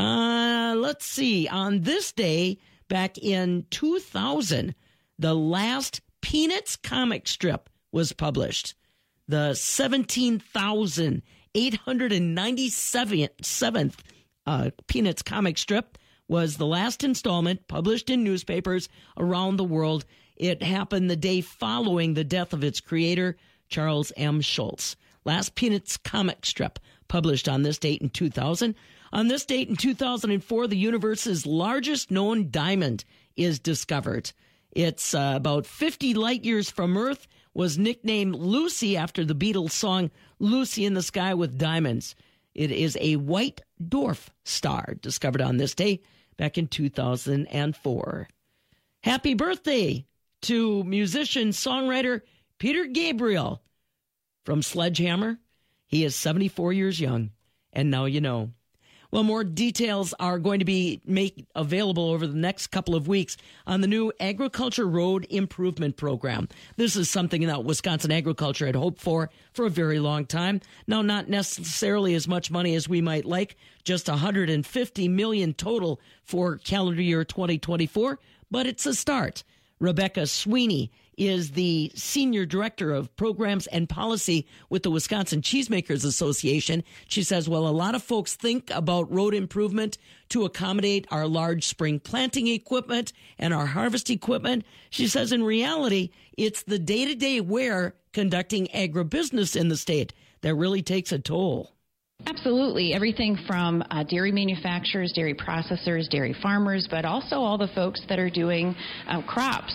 Uh, let's see. On this day back in two thousand, the last Peanuts comic strip was published. The seventeen thousand eight hundred ninety-seventh uh, Peanuts comic strip was the last installment published in newspapers around the world. It happened the day following the death of its creator, Charles M. Schulz. Last Peanuts comic strip published on this date in two thousand. On this date in two thousand four, the universe's largest known diamond is discovered. It's uh, about fifty light years from Earth, was nicknamed Lucy after the Beatles song Lucy in the Sky with Diamonds. It is a white dwarf star discovered on this day back in two thousand four. Happy birthday to musician, songwriter Peter Gabriel from Sledgehammer. He is seventy-four years young, and now you know. Well, more details are going to be made available over the next couple of weeks on the new Agriculture Road Improvement Program. This is something that Wisconsin agriculture had hoped for for a very long time. Now, not necessarily as much money as we might like, just one hundred fifty million dollars total for calendar year twenty twenty-four, but it's a start. Rebecca Sweeney is the Senior Director of Programs and Policy with the Wisconsin Cheesemakers Association. She says, well, a lot of folks think about road improvement to accommodate our large spring planting equipment and our harvest equipment. She says, in reality, it's the day-to-day wear conducting agribusiness in the state that really takes a toll. Absolutely. Everything from uh, dairy manufacturers, dairy processors, dairy farmers, but also all the folks that are doing uh, crops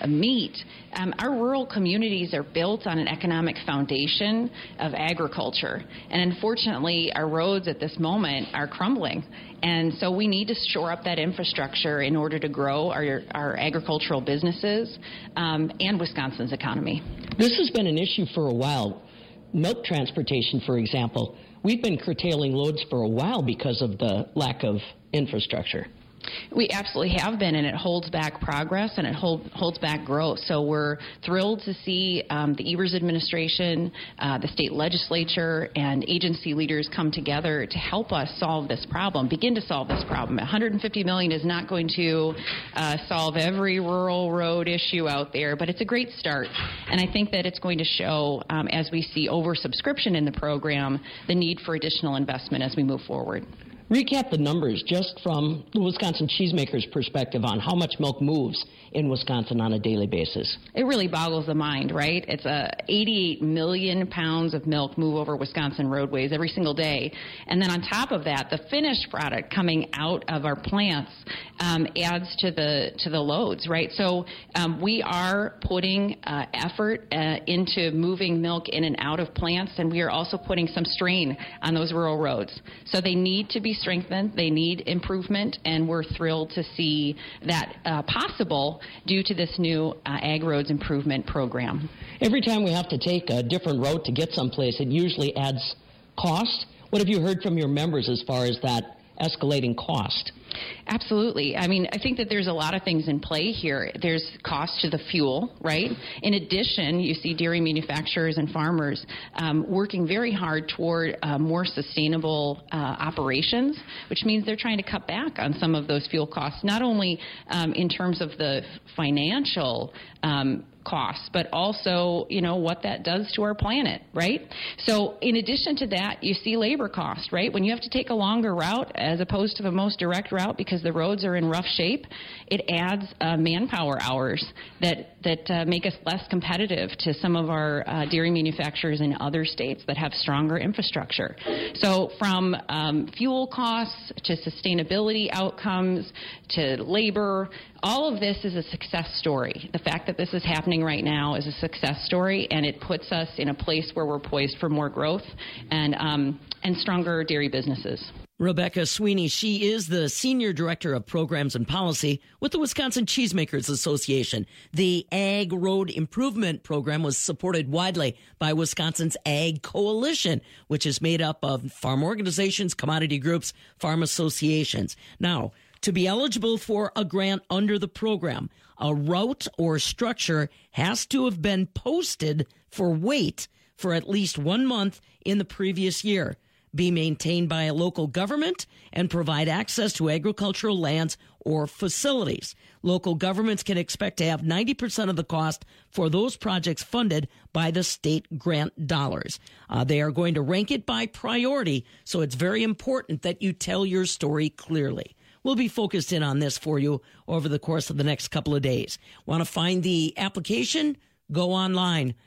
meat, um, our rural communities are built on an economic foundation of agriculture. And unfortunately, our roads at this moment are crumbling. And so we need to shore up that infrastructure in order to grow our, our agricultural businesses um, and Wisconsin's economy. This has been an issue for a while. Milk transportation, for example, we've been curtailing loads for a while because of the lack of infrastructure. We absolutely have been, and it holds back progress and it hold, holds back growth. So we're thrilled to see um, the Evers administration, uh, the state legislature, and agency leaders come together to help us solve this problem, begin to solve this problem. one hundred fifty million dollars is not going to uh, solve every rural road issue out there, but it's a great start. And I think that it's going to show, um, as we see oversubscription in the program, the need for additional investment as we move forward. Recap the numbers just from the Wisconsin cheesemaker's perspective on how much milk moves in Wisconsin on a daily basis. It really boggles the mind, right? It's uh, eighty-eight million pounds of milk move over Wisconsin roadways every single day. And then on top of that, the finished product coming out of our plants um, adds to the to the loads, right? So um, we are putting uh, effort uh, into moving milk in and out of plants, and we are also putting some strain on those rural roads. So they need to be strengthened, they need improvement, and we're thrilled to see that uh, possible due to this new uh, Ag Roads Improvement Program. Every time we have to take a different road to get someplace, it usually adds cost. What have you heard from your members as far as that escalating cost? Absolutely. I mean, I think that there's a lot of things in play here. There's cost to the fuel, right? In addition, you see dairy manufacturers and farmers um, working very hard toward uh, more sustainable uh, operations, which means they're trying to cut back on some of those fuel costs, not only um, in terms of the financial um, costs, but also, you know, what that does to our planet, right? So in addition to that, you see labor costs, right? When you have to take a longer route as opposed to the most direct route because the roads are in rough shape, it adds uh, manpower hours that, that uh, make us less competitive to some of our uh, dairy manufacturers in other states that have stronger infrastructure. So from um, fuel costs to sustainability outcomes to labor, all of this is a success story. The fact that this is happening right now is a success story, and it puts us in a place where we're poised for more growth and um, and stronger dairy businesses. Rebecca Sweeney, she is the Senior Director of Programs and Policy with the Wisconsin Cheesemakers Association. The Ag Road Improvement Program was supported widely by Wisconsin's Ag Coalition, which is made up of farm organizations, commodity groups, farm associations. Now, to be eligible for a grant under the program, a route or structure has to have been posted for weight for at least one month in the previous year, be maintained by a local government, and provide access to agricultural lands or facilities. Local governments can expect to have ninety percent of the cost for those projects funded by the state grant dollars. Uh, they are going to rank it by priority, so it's very important that you tell your story clearly. We'll be focused in on this for you over the course of the next couple of days. Want to find the application? Go online.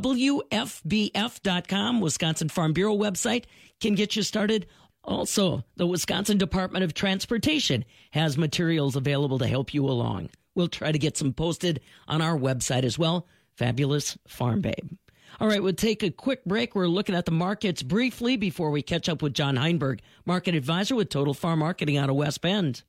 W F B F dot com, Wisconsin Farm Bureau website, can get you started. Also, the Wisconsin Department of Transportation has materials available to help you along. We'll try to get some posted on our website as well. Fabulous Farm Babe. All right, we'll take a quick break. We're looking at the markets briefly before we catch up with John Heinberg, market advisor with Total Farm Marketing out of West Bend.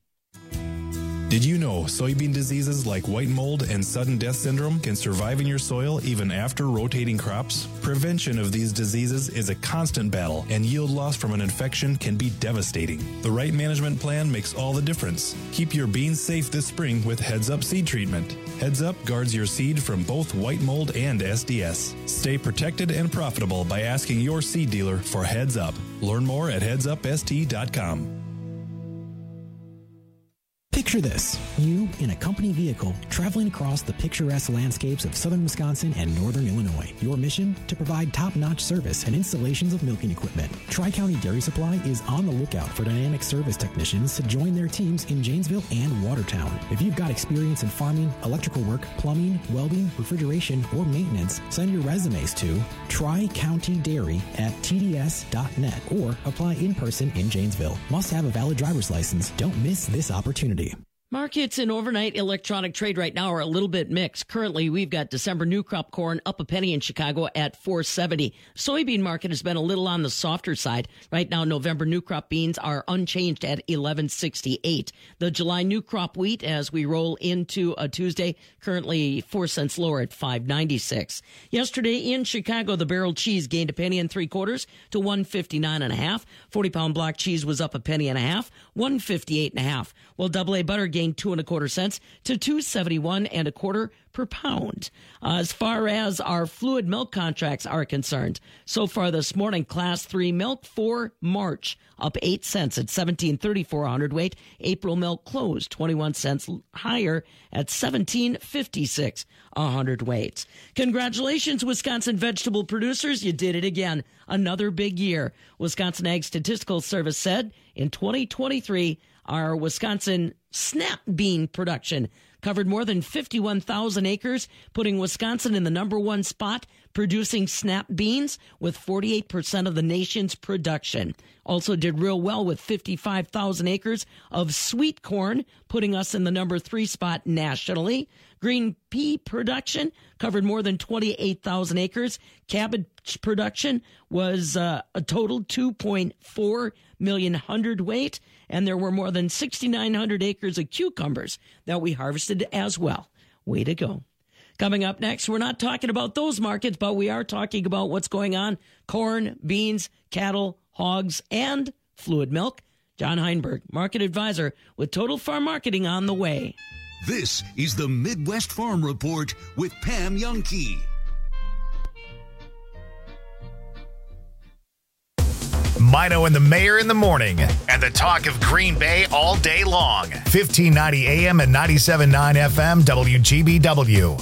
Did you know soybean diseases like white mold and sudden death syndrome can survive in your soil even after rotating crops? Prevention of these diseases is a constant battle, and yield loss from an infection can be devastating. The right management plan makes all the difference. Keep your beans safe this spring with Heads Up Seed Treatment. Heads Up guards your seed from both white mold and S D S. Stay protected and profitable by asking your seed dealer for Heads Up. Learn more at heads up s t dot com. Picture this, you in a company vehicle traveling across the picturesque landscapes of southern Wisconsin and northern Illinois. Your mission? To provide top-notch service and installations of milking equipment. Tri-County Dairy Supply is on the lookout for dynamic service technicians to join their teams in Janesville and Watertown. If you've got experience in farming, electrical work, plumbing, welding, refrigeration, or maintenance, send your resumes to Tri-County Dairy at t d s dot net or apply in person in Janesville. Must have a valid driver's license. Don't miss this opportunity. Markets in overnight electronic trade right now are a little bit mixed. Currently, we've got December new crop corn up a penny in Chicago at four seventy. Soybean market has been a little on the softer side. Right now, November new crop beans are unchanged at eleven sixty-eight. The July new crop wheat, as we roll into a Tuesday, currently four cents lower at five ninety-six. Yesterday in Chicago, the barrel cheese gained a penny and three quarters to one fifty-nine and a half. forty pound block cheese was up a penny and a half, one fifty-eight and a half. Well, double A butter gained two and a quarter cents to two seventy-one and a quarter per pound. Uh, as far as our fluid milk contracts are concerned, so far this morning, class three milk for March up eight cents at seventeen thirty-four a hundredweight. April milk closed twenty-one cents higher at seventeen fifty-six a hundredweight. Congratulations, Wisconsin vegetable producers. You did it again. Another big year. Wisconsin Ag Statistical Service said in twenty twenty-three, our Wisconsin snap bean production covered more than fifty-one thousand acres, putting Wisconsin in the number one spot producing snap beans with forty-eight percent of the nation's production. Also did real well with fifty-five thousand acres of sweet corn, putting us in the number three spot nationally. Green pea production covered more than twenty-eight thousand acres. Cabbage production was uh, a total two point four million hundredweight, and there were more than sixty-nine hundred acres of cucumbers that we harvested as well. Way to go. Coming up next, we're not talking about those markets, but we are talking about what's going on. Corn, beans, cattle, hogs, and fluid milk. John Heinberg, market advisor with Total Farm Marketing, on the way. This is the Midwest Farm Report with Pam Jahnke. Mino and the Mayor in the morning, and the talk of Green Bay all day long. fifteen ninety A M and ninety-seven point nine F M, W G B W.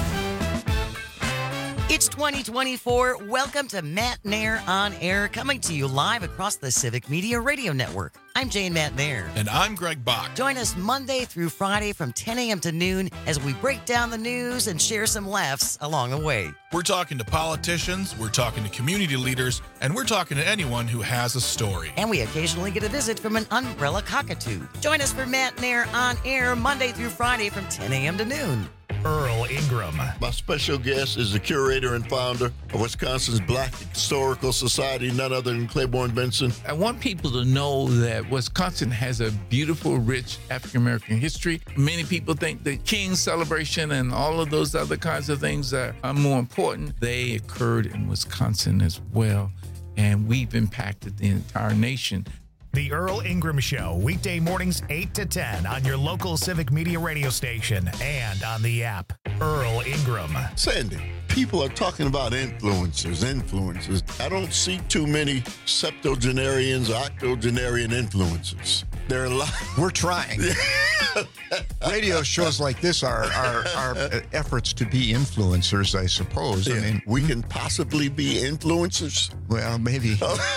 It's twenty twenty-four. Welcome to Matt Nair on Air, coming to you live across the Civic Media Radio Network. I'm Jane Matt Nair. And I'm Greg Bach. Join us Monday through Friday from ten a.m. to noon as we break down the news and share some laughs along the way. We're talking to politicians, we're talking to community leaders, and we're talking to anyone who has a story. And we occasionally get a visit from an umbrella cockatoo. Join us for Matt Nair on Air Monday through Friday from ten a.m. to noon. Earl Ingram. My special guest is the curator and founder of Wisconsin's Black Historical Society, none other than Claiborne Benson. I want people to know that Wisconsin has a beautiful, rich African-American history. Many people think the King's celebration and all of those other kinds of things are, are more important. They occurred in Wisconsin as well, and we've impacted the entire nation. The Earl Ingram Show, weekday mornings eight to ten on your local Civic Media radio station and on the app. Earl Ingram. Sandy, people are talking about influencers, influencers. I don't see too many septuagenarians or octogenarian influencers. There are a lot. We're trying. Radio shows like this are, are, are efforts to be influencers, I suppose. Yeah. I mean, we can possibly be influencers? Well, maybe.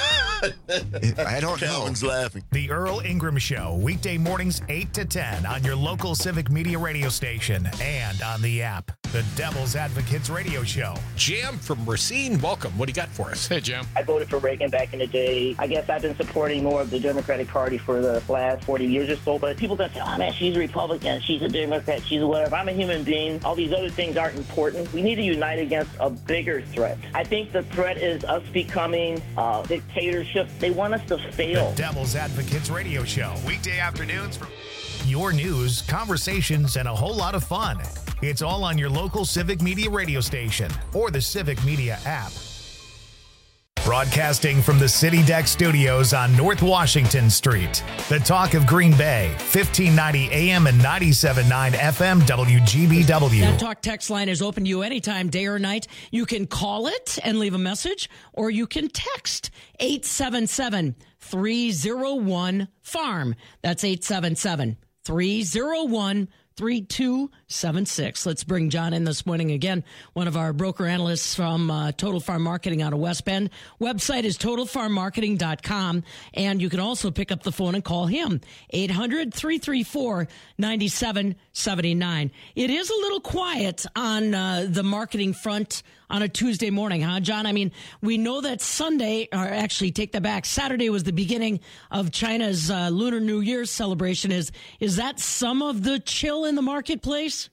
I don't Calvin's know. laughing. The Earl Ingram Show, weekday mornings eight to ten on your local Civic Media radio station and on the app. The Devil's Advocates Radio Show. Jim from Racine, welcome. What do you got for us? Hey, Jim. I voted for Reagan back in the day. I guess I've been supporting more of the Democratic Party for the last forty years or so, but people don't say, oh, man, she's a Republican, she's a Democrat, she's a whatever. I'm a human being. All these other things aren't important. We need to unite against a bigger threat. I think the threat is us becoming uh, dictatorship. They want us to fail. The Devil's Advocates Radio Show, weekday afternoons from your news, conversations, and a whole lot of fun. It's all on your local Civic Media radio station or the Civic Media app. Broadcasting from the City Deck Studios on North Washington Street. The talk of Green Bay, fifteen ninety A M and ninety-seven point nine F M, W G B W. That talk text line is open to you anytime, day or night. You can call it and leave a message, or you can text eight seven seven, three oh one, farm. That's eight seven seven, three oh one, three two seven six. Let's bring John in this morning again, one of our broker analysts from uh, Total Farm Marketing out of West Bend. Website is total farm marketing dot com, and you can also pick up the phone and call him, eight hundred, three three four, nine seven seven nine. It is a little quiet on uh, the marketing front on a Tuesday morning, huh, John? I mean, we know that Sunday, or actually take that back, Saturday was the beginning of China's uh, Lunar New Year celebration. Is is that some of the chill in the marketplace?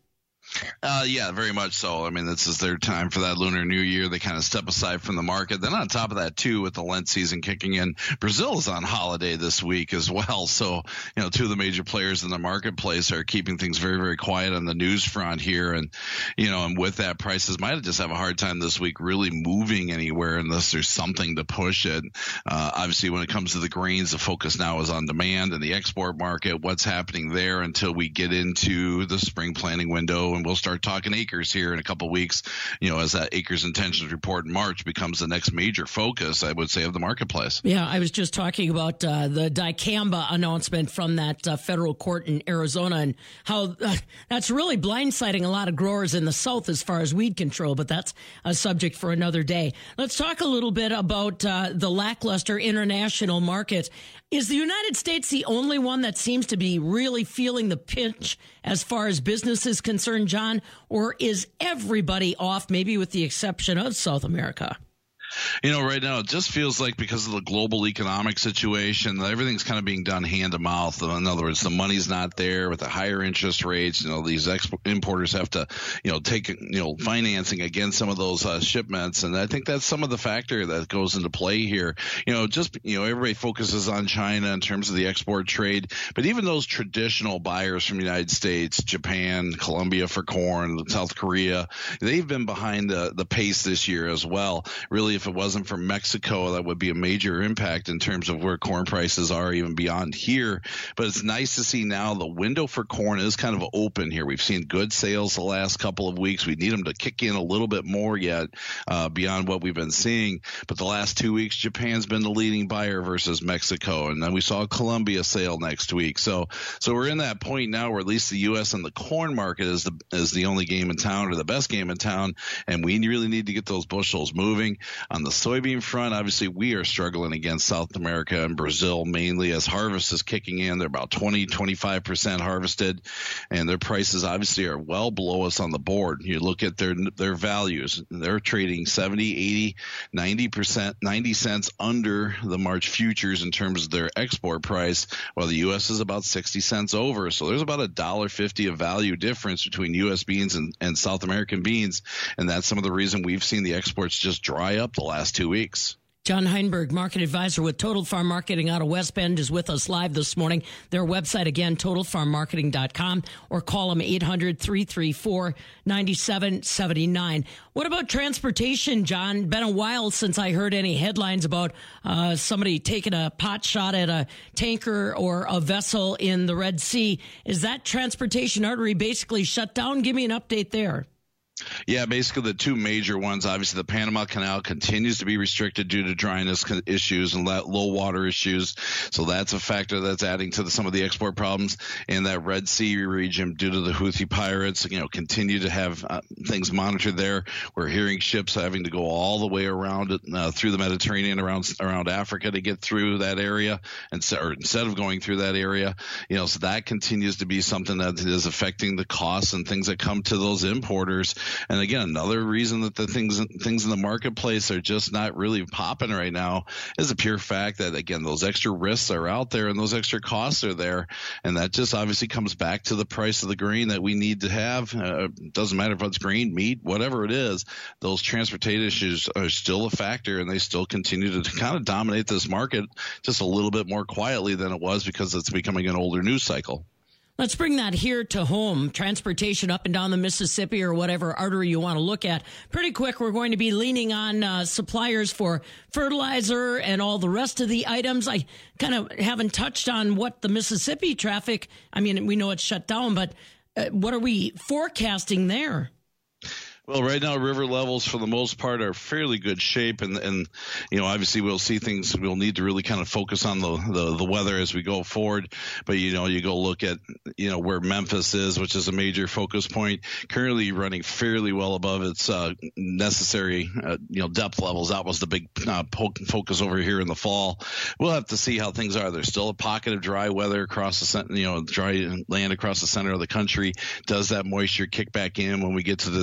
Uh, yeah, very much so. I mean, this is their time for that Lunar New Year. They kind of step aside from the market. Then on top of that, too, with the Lent season kicking in, Brazil is on holiday this week as well. So, you know, two of the major players in the marketplace are keeping things very, very quiet on the news front here. And, you know, and with that, prices might just have a hard time this week really moving anywhere unless there's something to push it. Uh, obviously, when it comes to the grains, the focus now is on demand and the export market, what's happening there until we get into the spring planting window. And we'll start talking acres here in a couple of weeks, you know, as that acres intentions report in March becomes the next major focus, I would say, of the marketplace. Yeah, I was just talking about uh, the dicamba announcement from that uh, federal court in Arizona and how uh, that's really blindsiding a lot of growers in the South as far as weed control, but that's a subject for another day. Let's talk a little bit about uh, the lackluster international market. Is the United States the only one that seems to be really feeling the pinch as far as business is concerned, John? Or is everybody off, maybe with the exception of South America? You know, right now it just feels like because of the global economic situation, everything's kind of being done hand to mouth. In other words, the money's not there with the higher interest rates. You know, these exp- importers have to, you know, take, you know, financing against some of those uh, shipments. And I think that's some of the factor that goes into play here. You know, just, you know, everybody focuses on China in terms of the export trade. But even those traditional buyers from the United States, Japan, Colombia for corn, South Korea, they've been behind the, the pace this year as well. Really, if it wasn't for Mexico, that would be a major impact in terms of where corn prices are even beyond here. But it's nice to see now the window for corn is kind of open here. We've seen good sales the last couple of weeks. We need them to kick in a little bit more yet uh, beyond what we've been seeing. But the last two weeks, Japan's been the leading buyer versus Mexico. And then we saw a Colombia sale next week. So so we're in that point now where at least the U S and the corn market is the is the only game in town or the best game in town. And we really need to get those bushels moving. On the soybean front, obviously, we are struggling against South America and Brazil mainly as harvest is kicking in. They're about twenty, twenty-five percent harvested, and their prices obviously are well below us on the board. You look at their their values. They're trading seventy, eighty, ninety percent, ninety cents under the March futures in terms of their export price, while the U S is about sixty cents over. So there's about a one dollar fifty of value difference between U S beans and, and South American beans, and that's some of the reason we've seen the exports just dry up the last two weeks. John Heinberg, market advisor with Total Farm Marketing out of West Bend, is with us live this morning. Their website, again, total farm marketing dot com, or call them eight hundred, three three four, nine seven seven nine. What about transportation, John? Been a while since I heard any headlines about uh, somebody taking a pot shot at a tanker or a vessel in the Red Sea. Is that transportation artery basically shut down? Give me an update there. Yeah, basically the two major ones. Obviously, the Panama Canal continues to be restricted due to dryness issues and low water issues. So that's a factor that's adding to the, some of the export problems. In that Red Sea region, due to the Houthi pirates, you know, continue to have uh, things monitored there. We're hearing ships having to go all the way around it, uh, through the Mediterranean, around around Africa to get through that area, and or instead of going through that area, you know, so that continues to be something that is affecting the costs and things that come to those importers. And again, another reason that the things things in the marketplace are just not really popping right now is the pure fact that, again, those extra risks are out there and those extra costs are there. And that just obviously comes back to the price of the grain that we need to have. Uh, doesn't matter if it's grain, meat, whatever it is, those transportation issues are still a factor, and they still continue to kind of dominate this market just a little bit more quietly than it was because it's becoming an older news cycle. Let's bring that here to home. Transportation up and down the Mississippi or whatever artery you want to look at. Pretty quick, we're going to be leaning on uh, suppliers for fertilizer and all the rest of the items. I kind of haven't touched on what the Mississippi traffic, I mean, we know it's shut down, but uh, what are we forecasting there? Well, right now, river levels for the most part are fairly good shape. And, and you know, obviously we'll see things. We'll need to really kind of focus on the, the, the weather as we go forward. But, you know, you go look at, you know, where Memphis is, which is a major focus point, currently running fairly well above its uh, necessary, uh, you know, depth levels. That was the big uh, focus over here in the fall. We'll have to see how things are. There's still a pocket of dry weather across the center, you know, dry land across the center of the country. Does that moisture kick back in when we get to this stage that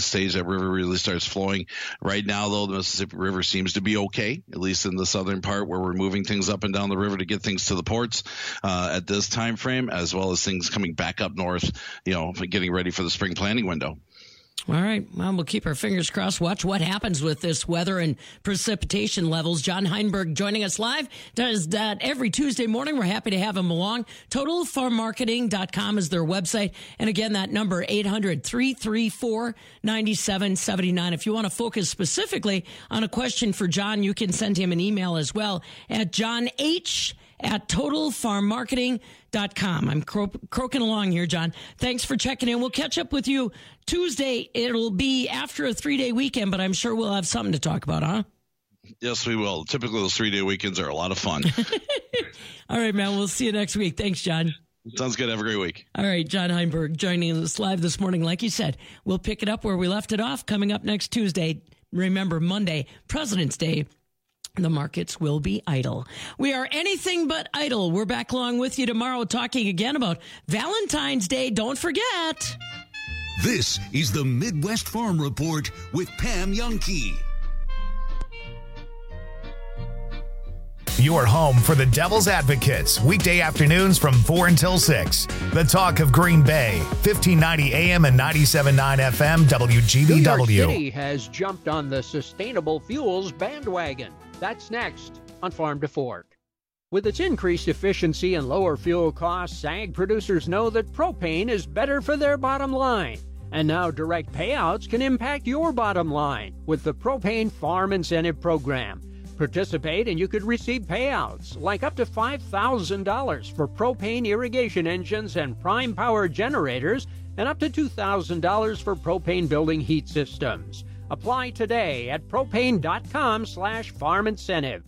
river really starts flowing. Right now, though, the Mississippi River seems to be okay, at least in the southern part where we're moving things up and down the river to get things to the ports uh, at this time frame, as well as things coming back up north, you know, getting ready for the spring planting window. All right. Well, we'll keep our fingers crossed. Watch what happens with this weather and precipitation levels. John Heinberg joining us live. Does that every Tuesday morning. We're happy to have him along. total farm marketing dot com is their website. And again, that number, eight hundred, three three four, nine seven seven nine. If you want to focus specifically on a question for John, you can send him an email as well at John H. at total farm marketing dot com. I'm cro- croaking along here, John. Thanks for checking in. We'll catch up with you Tuesday. It'll be after a three-day weekend, but I'm sure we'll have something to talk about, huh? Yes, we will. Typically, those three-day weekends are a lot of fun. All right, man. We'll see you next week. Thanks, John. Sounds good. Have a great week. All right, John Heinberg joining us live this morning. Like you said, we'll pick it up where we left it off coming up next Tuesday. Remember, Monday, President's Day. The markets will be idle. We are anything but idle. We're back along with you tomorrow talking again about Valentine's Day. Don't forget. This is the Midwest Farm Report with Pam Jahnke. Your home for the Devil's Advocates, weekday afternoons from four until six. The talk of Green Bay, fifteen ninety A M and ninety-seven point nine F M, W G B W. New York City has jumped on the sustainable fuels bandwagon. That's next on Farm to Fork. With its increased efficiency and lower fuel costs, ag producers know that propane is better for their bottom line. And now direct payouts can impact your bottom line with the Propane Farm Incentive Program. Participate and you could receive payouts like up to five thousand dollars for propane irrigation engines and prime power generators and up to two thousand dollars for propane building heat systems. Apply today at propane.com slash farm incentive.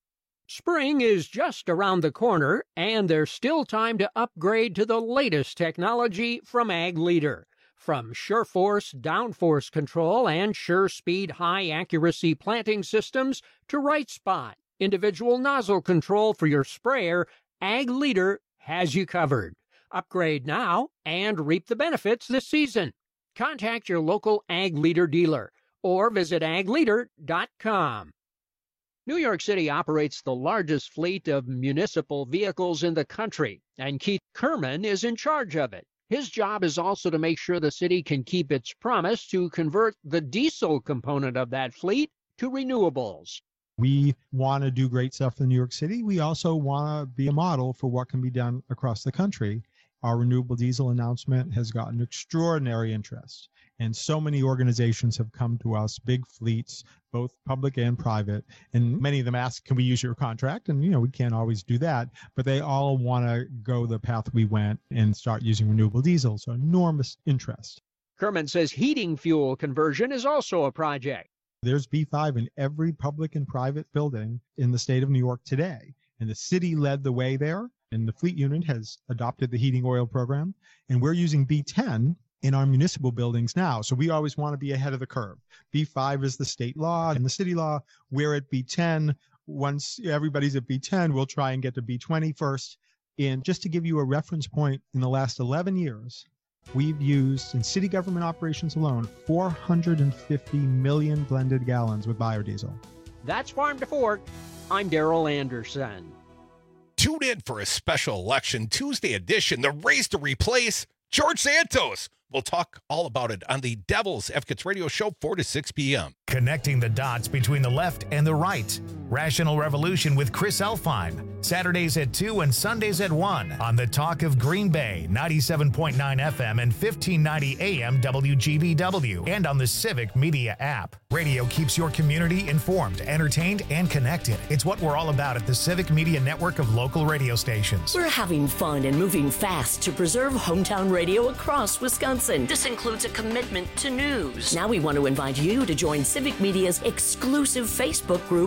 Spring is just around the corner, and there's still time to upgrade to the latest technology from Ag Leader. From SureForce downforce control and SureSpeed high-accuracy planting systems to Right Spot, individual nozzle control for your sprayer, Ag Leader has you covered. Upgrade now and reap the benefits this season. Contact your local Ag Leader dealer or visit ag leader dot com. New York City operates the largest fleet of municipal vehicles in the country, and Keith Kerman is in charge of it. His job is also to make sure the city can keep its promise to convert the diesel component of that fleet to renewables. We want to do great stuff in New York City. We also want to be a model for what can be done across the country. Our renewable diesel announcement has gotten extraordinary interest. And so many organizations have come to us, big fleets, both public and private. And many of them ask, can we use your contract? And, you know, we can't always do that. But they all want to go the path we went and start using renewable diesel. So enormous interest. Kerman says heating fuel conversion is also a project. There's B five in every public and private building in the state of New York today. And the city led the way there. And the fleet unit has adopted the heating oil program. And we're using B ten in our municipal buildings now. So we always want to be ahead of the curve. B five is the state law and the city law. We're at B ten. Once everybody's at B ten, we'll try and get to B twenty first. And just to give you a reference point, in the last eleven years, we've used, in city government operations alone, four hundred fifty million blended gallons with biodiesel. That's Farm to Fork. I'm Daryl Anderson. Tune in for a special election Tuesday edition, the race to replace George Santos. We'll talk all about it on the Devil's Advocates Radio Show, four to six p.m. Connecting the dots between the left and the right. Rational Revolution with Chris Elfine. Saturdays at two and Sundays at one on the Talk of Green Bay, ninety-seven point nine F M and fifteen ninety A M W G B W, and on the Civic Media app. Radio keeps your community informed, entertained, and connected. It's what we're all about at the Civic Media network of local radio stations. We're having fun and moving fast to preserve hometown radio across Wisconsin. This includes a commitment to news. Now we want to invite you to join Civic Media's exclusive Facebook group, Wisconsin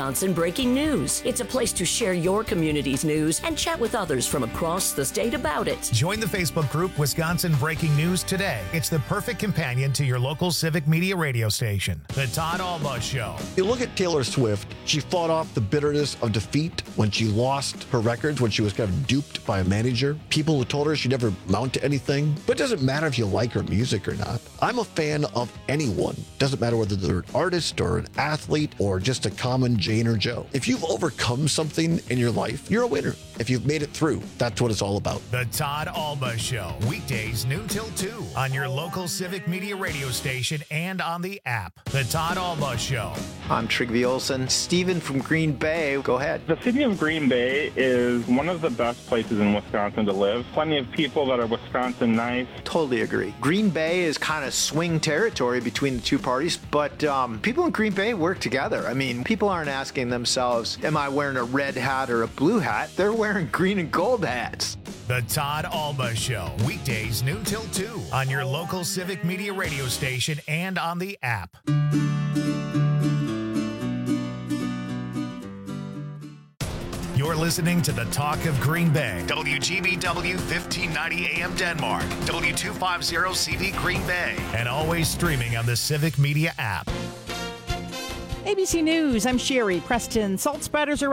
Wisconsin Breaking News. It's a place to share your community's news and chat with others from across the state about it. Join the Facebook group Wisconsin Breaking News today. It's the perfect companion to your local civic media radio station. The Todd Alba Show. You look at Taylor Swift, she fought off the bitterness of defeat when she lost her records, when she was kind of duped by a manager. People who told her she'd never mount to anything. But it doesn't matter if you like her music or not. I'm a fan of anyone. Doesn't matter whether they're an artist or an athlete or just a common Jane or Joe. If you've overcome something in your life, you're a winner. If you've made it through, that's what it's all about. The Todd Alba Show. Weekdays noon till two on your local civic media radio station and on the app. The Todd Alba Show. I'm Trigby Olson. Steven from Green Bay. Go ahead. The city of Green Bay is one of the best places in Wisconsin to live. Plenty of people that are Wisconsin nice. Totally agree. Green Bay is kind of swing territory between the two parties, but um, people in Green Bay work together. I mean, people aren't asking themselves, am I wearing a red hat or a blue hat? They're wearing green and gold hats. The Todd Alba Show. Weekdays noon till two on your local civic media radio station and on the app. You're listening to the Talk of Green Bay. W G B W fifteen ninety A M Denmark. W two fifty C V Green Bay. And always streaming on the Civic Media app. A B C News, I'm Sherry Preston. Salt spreaders are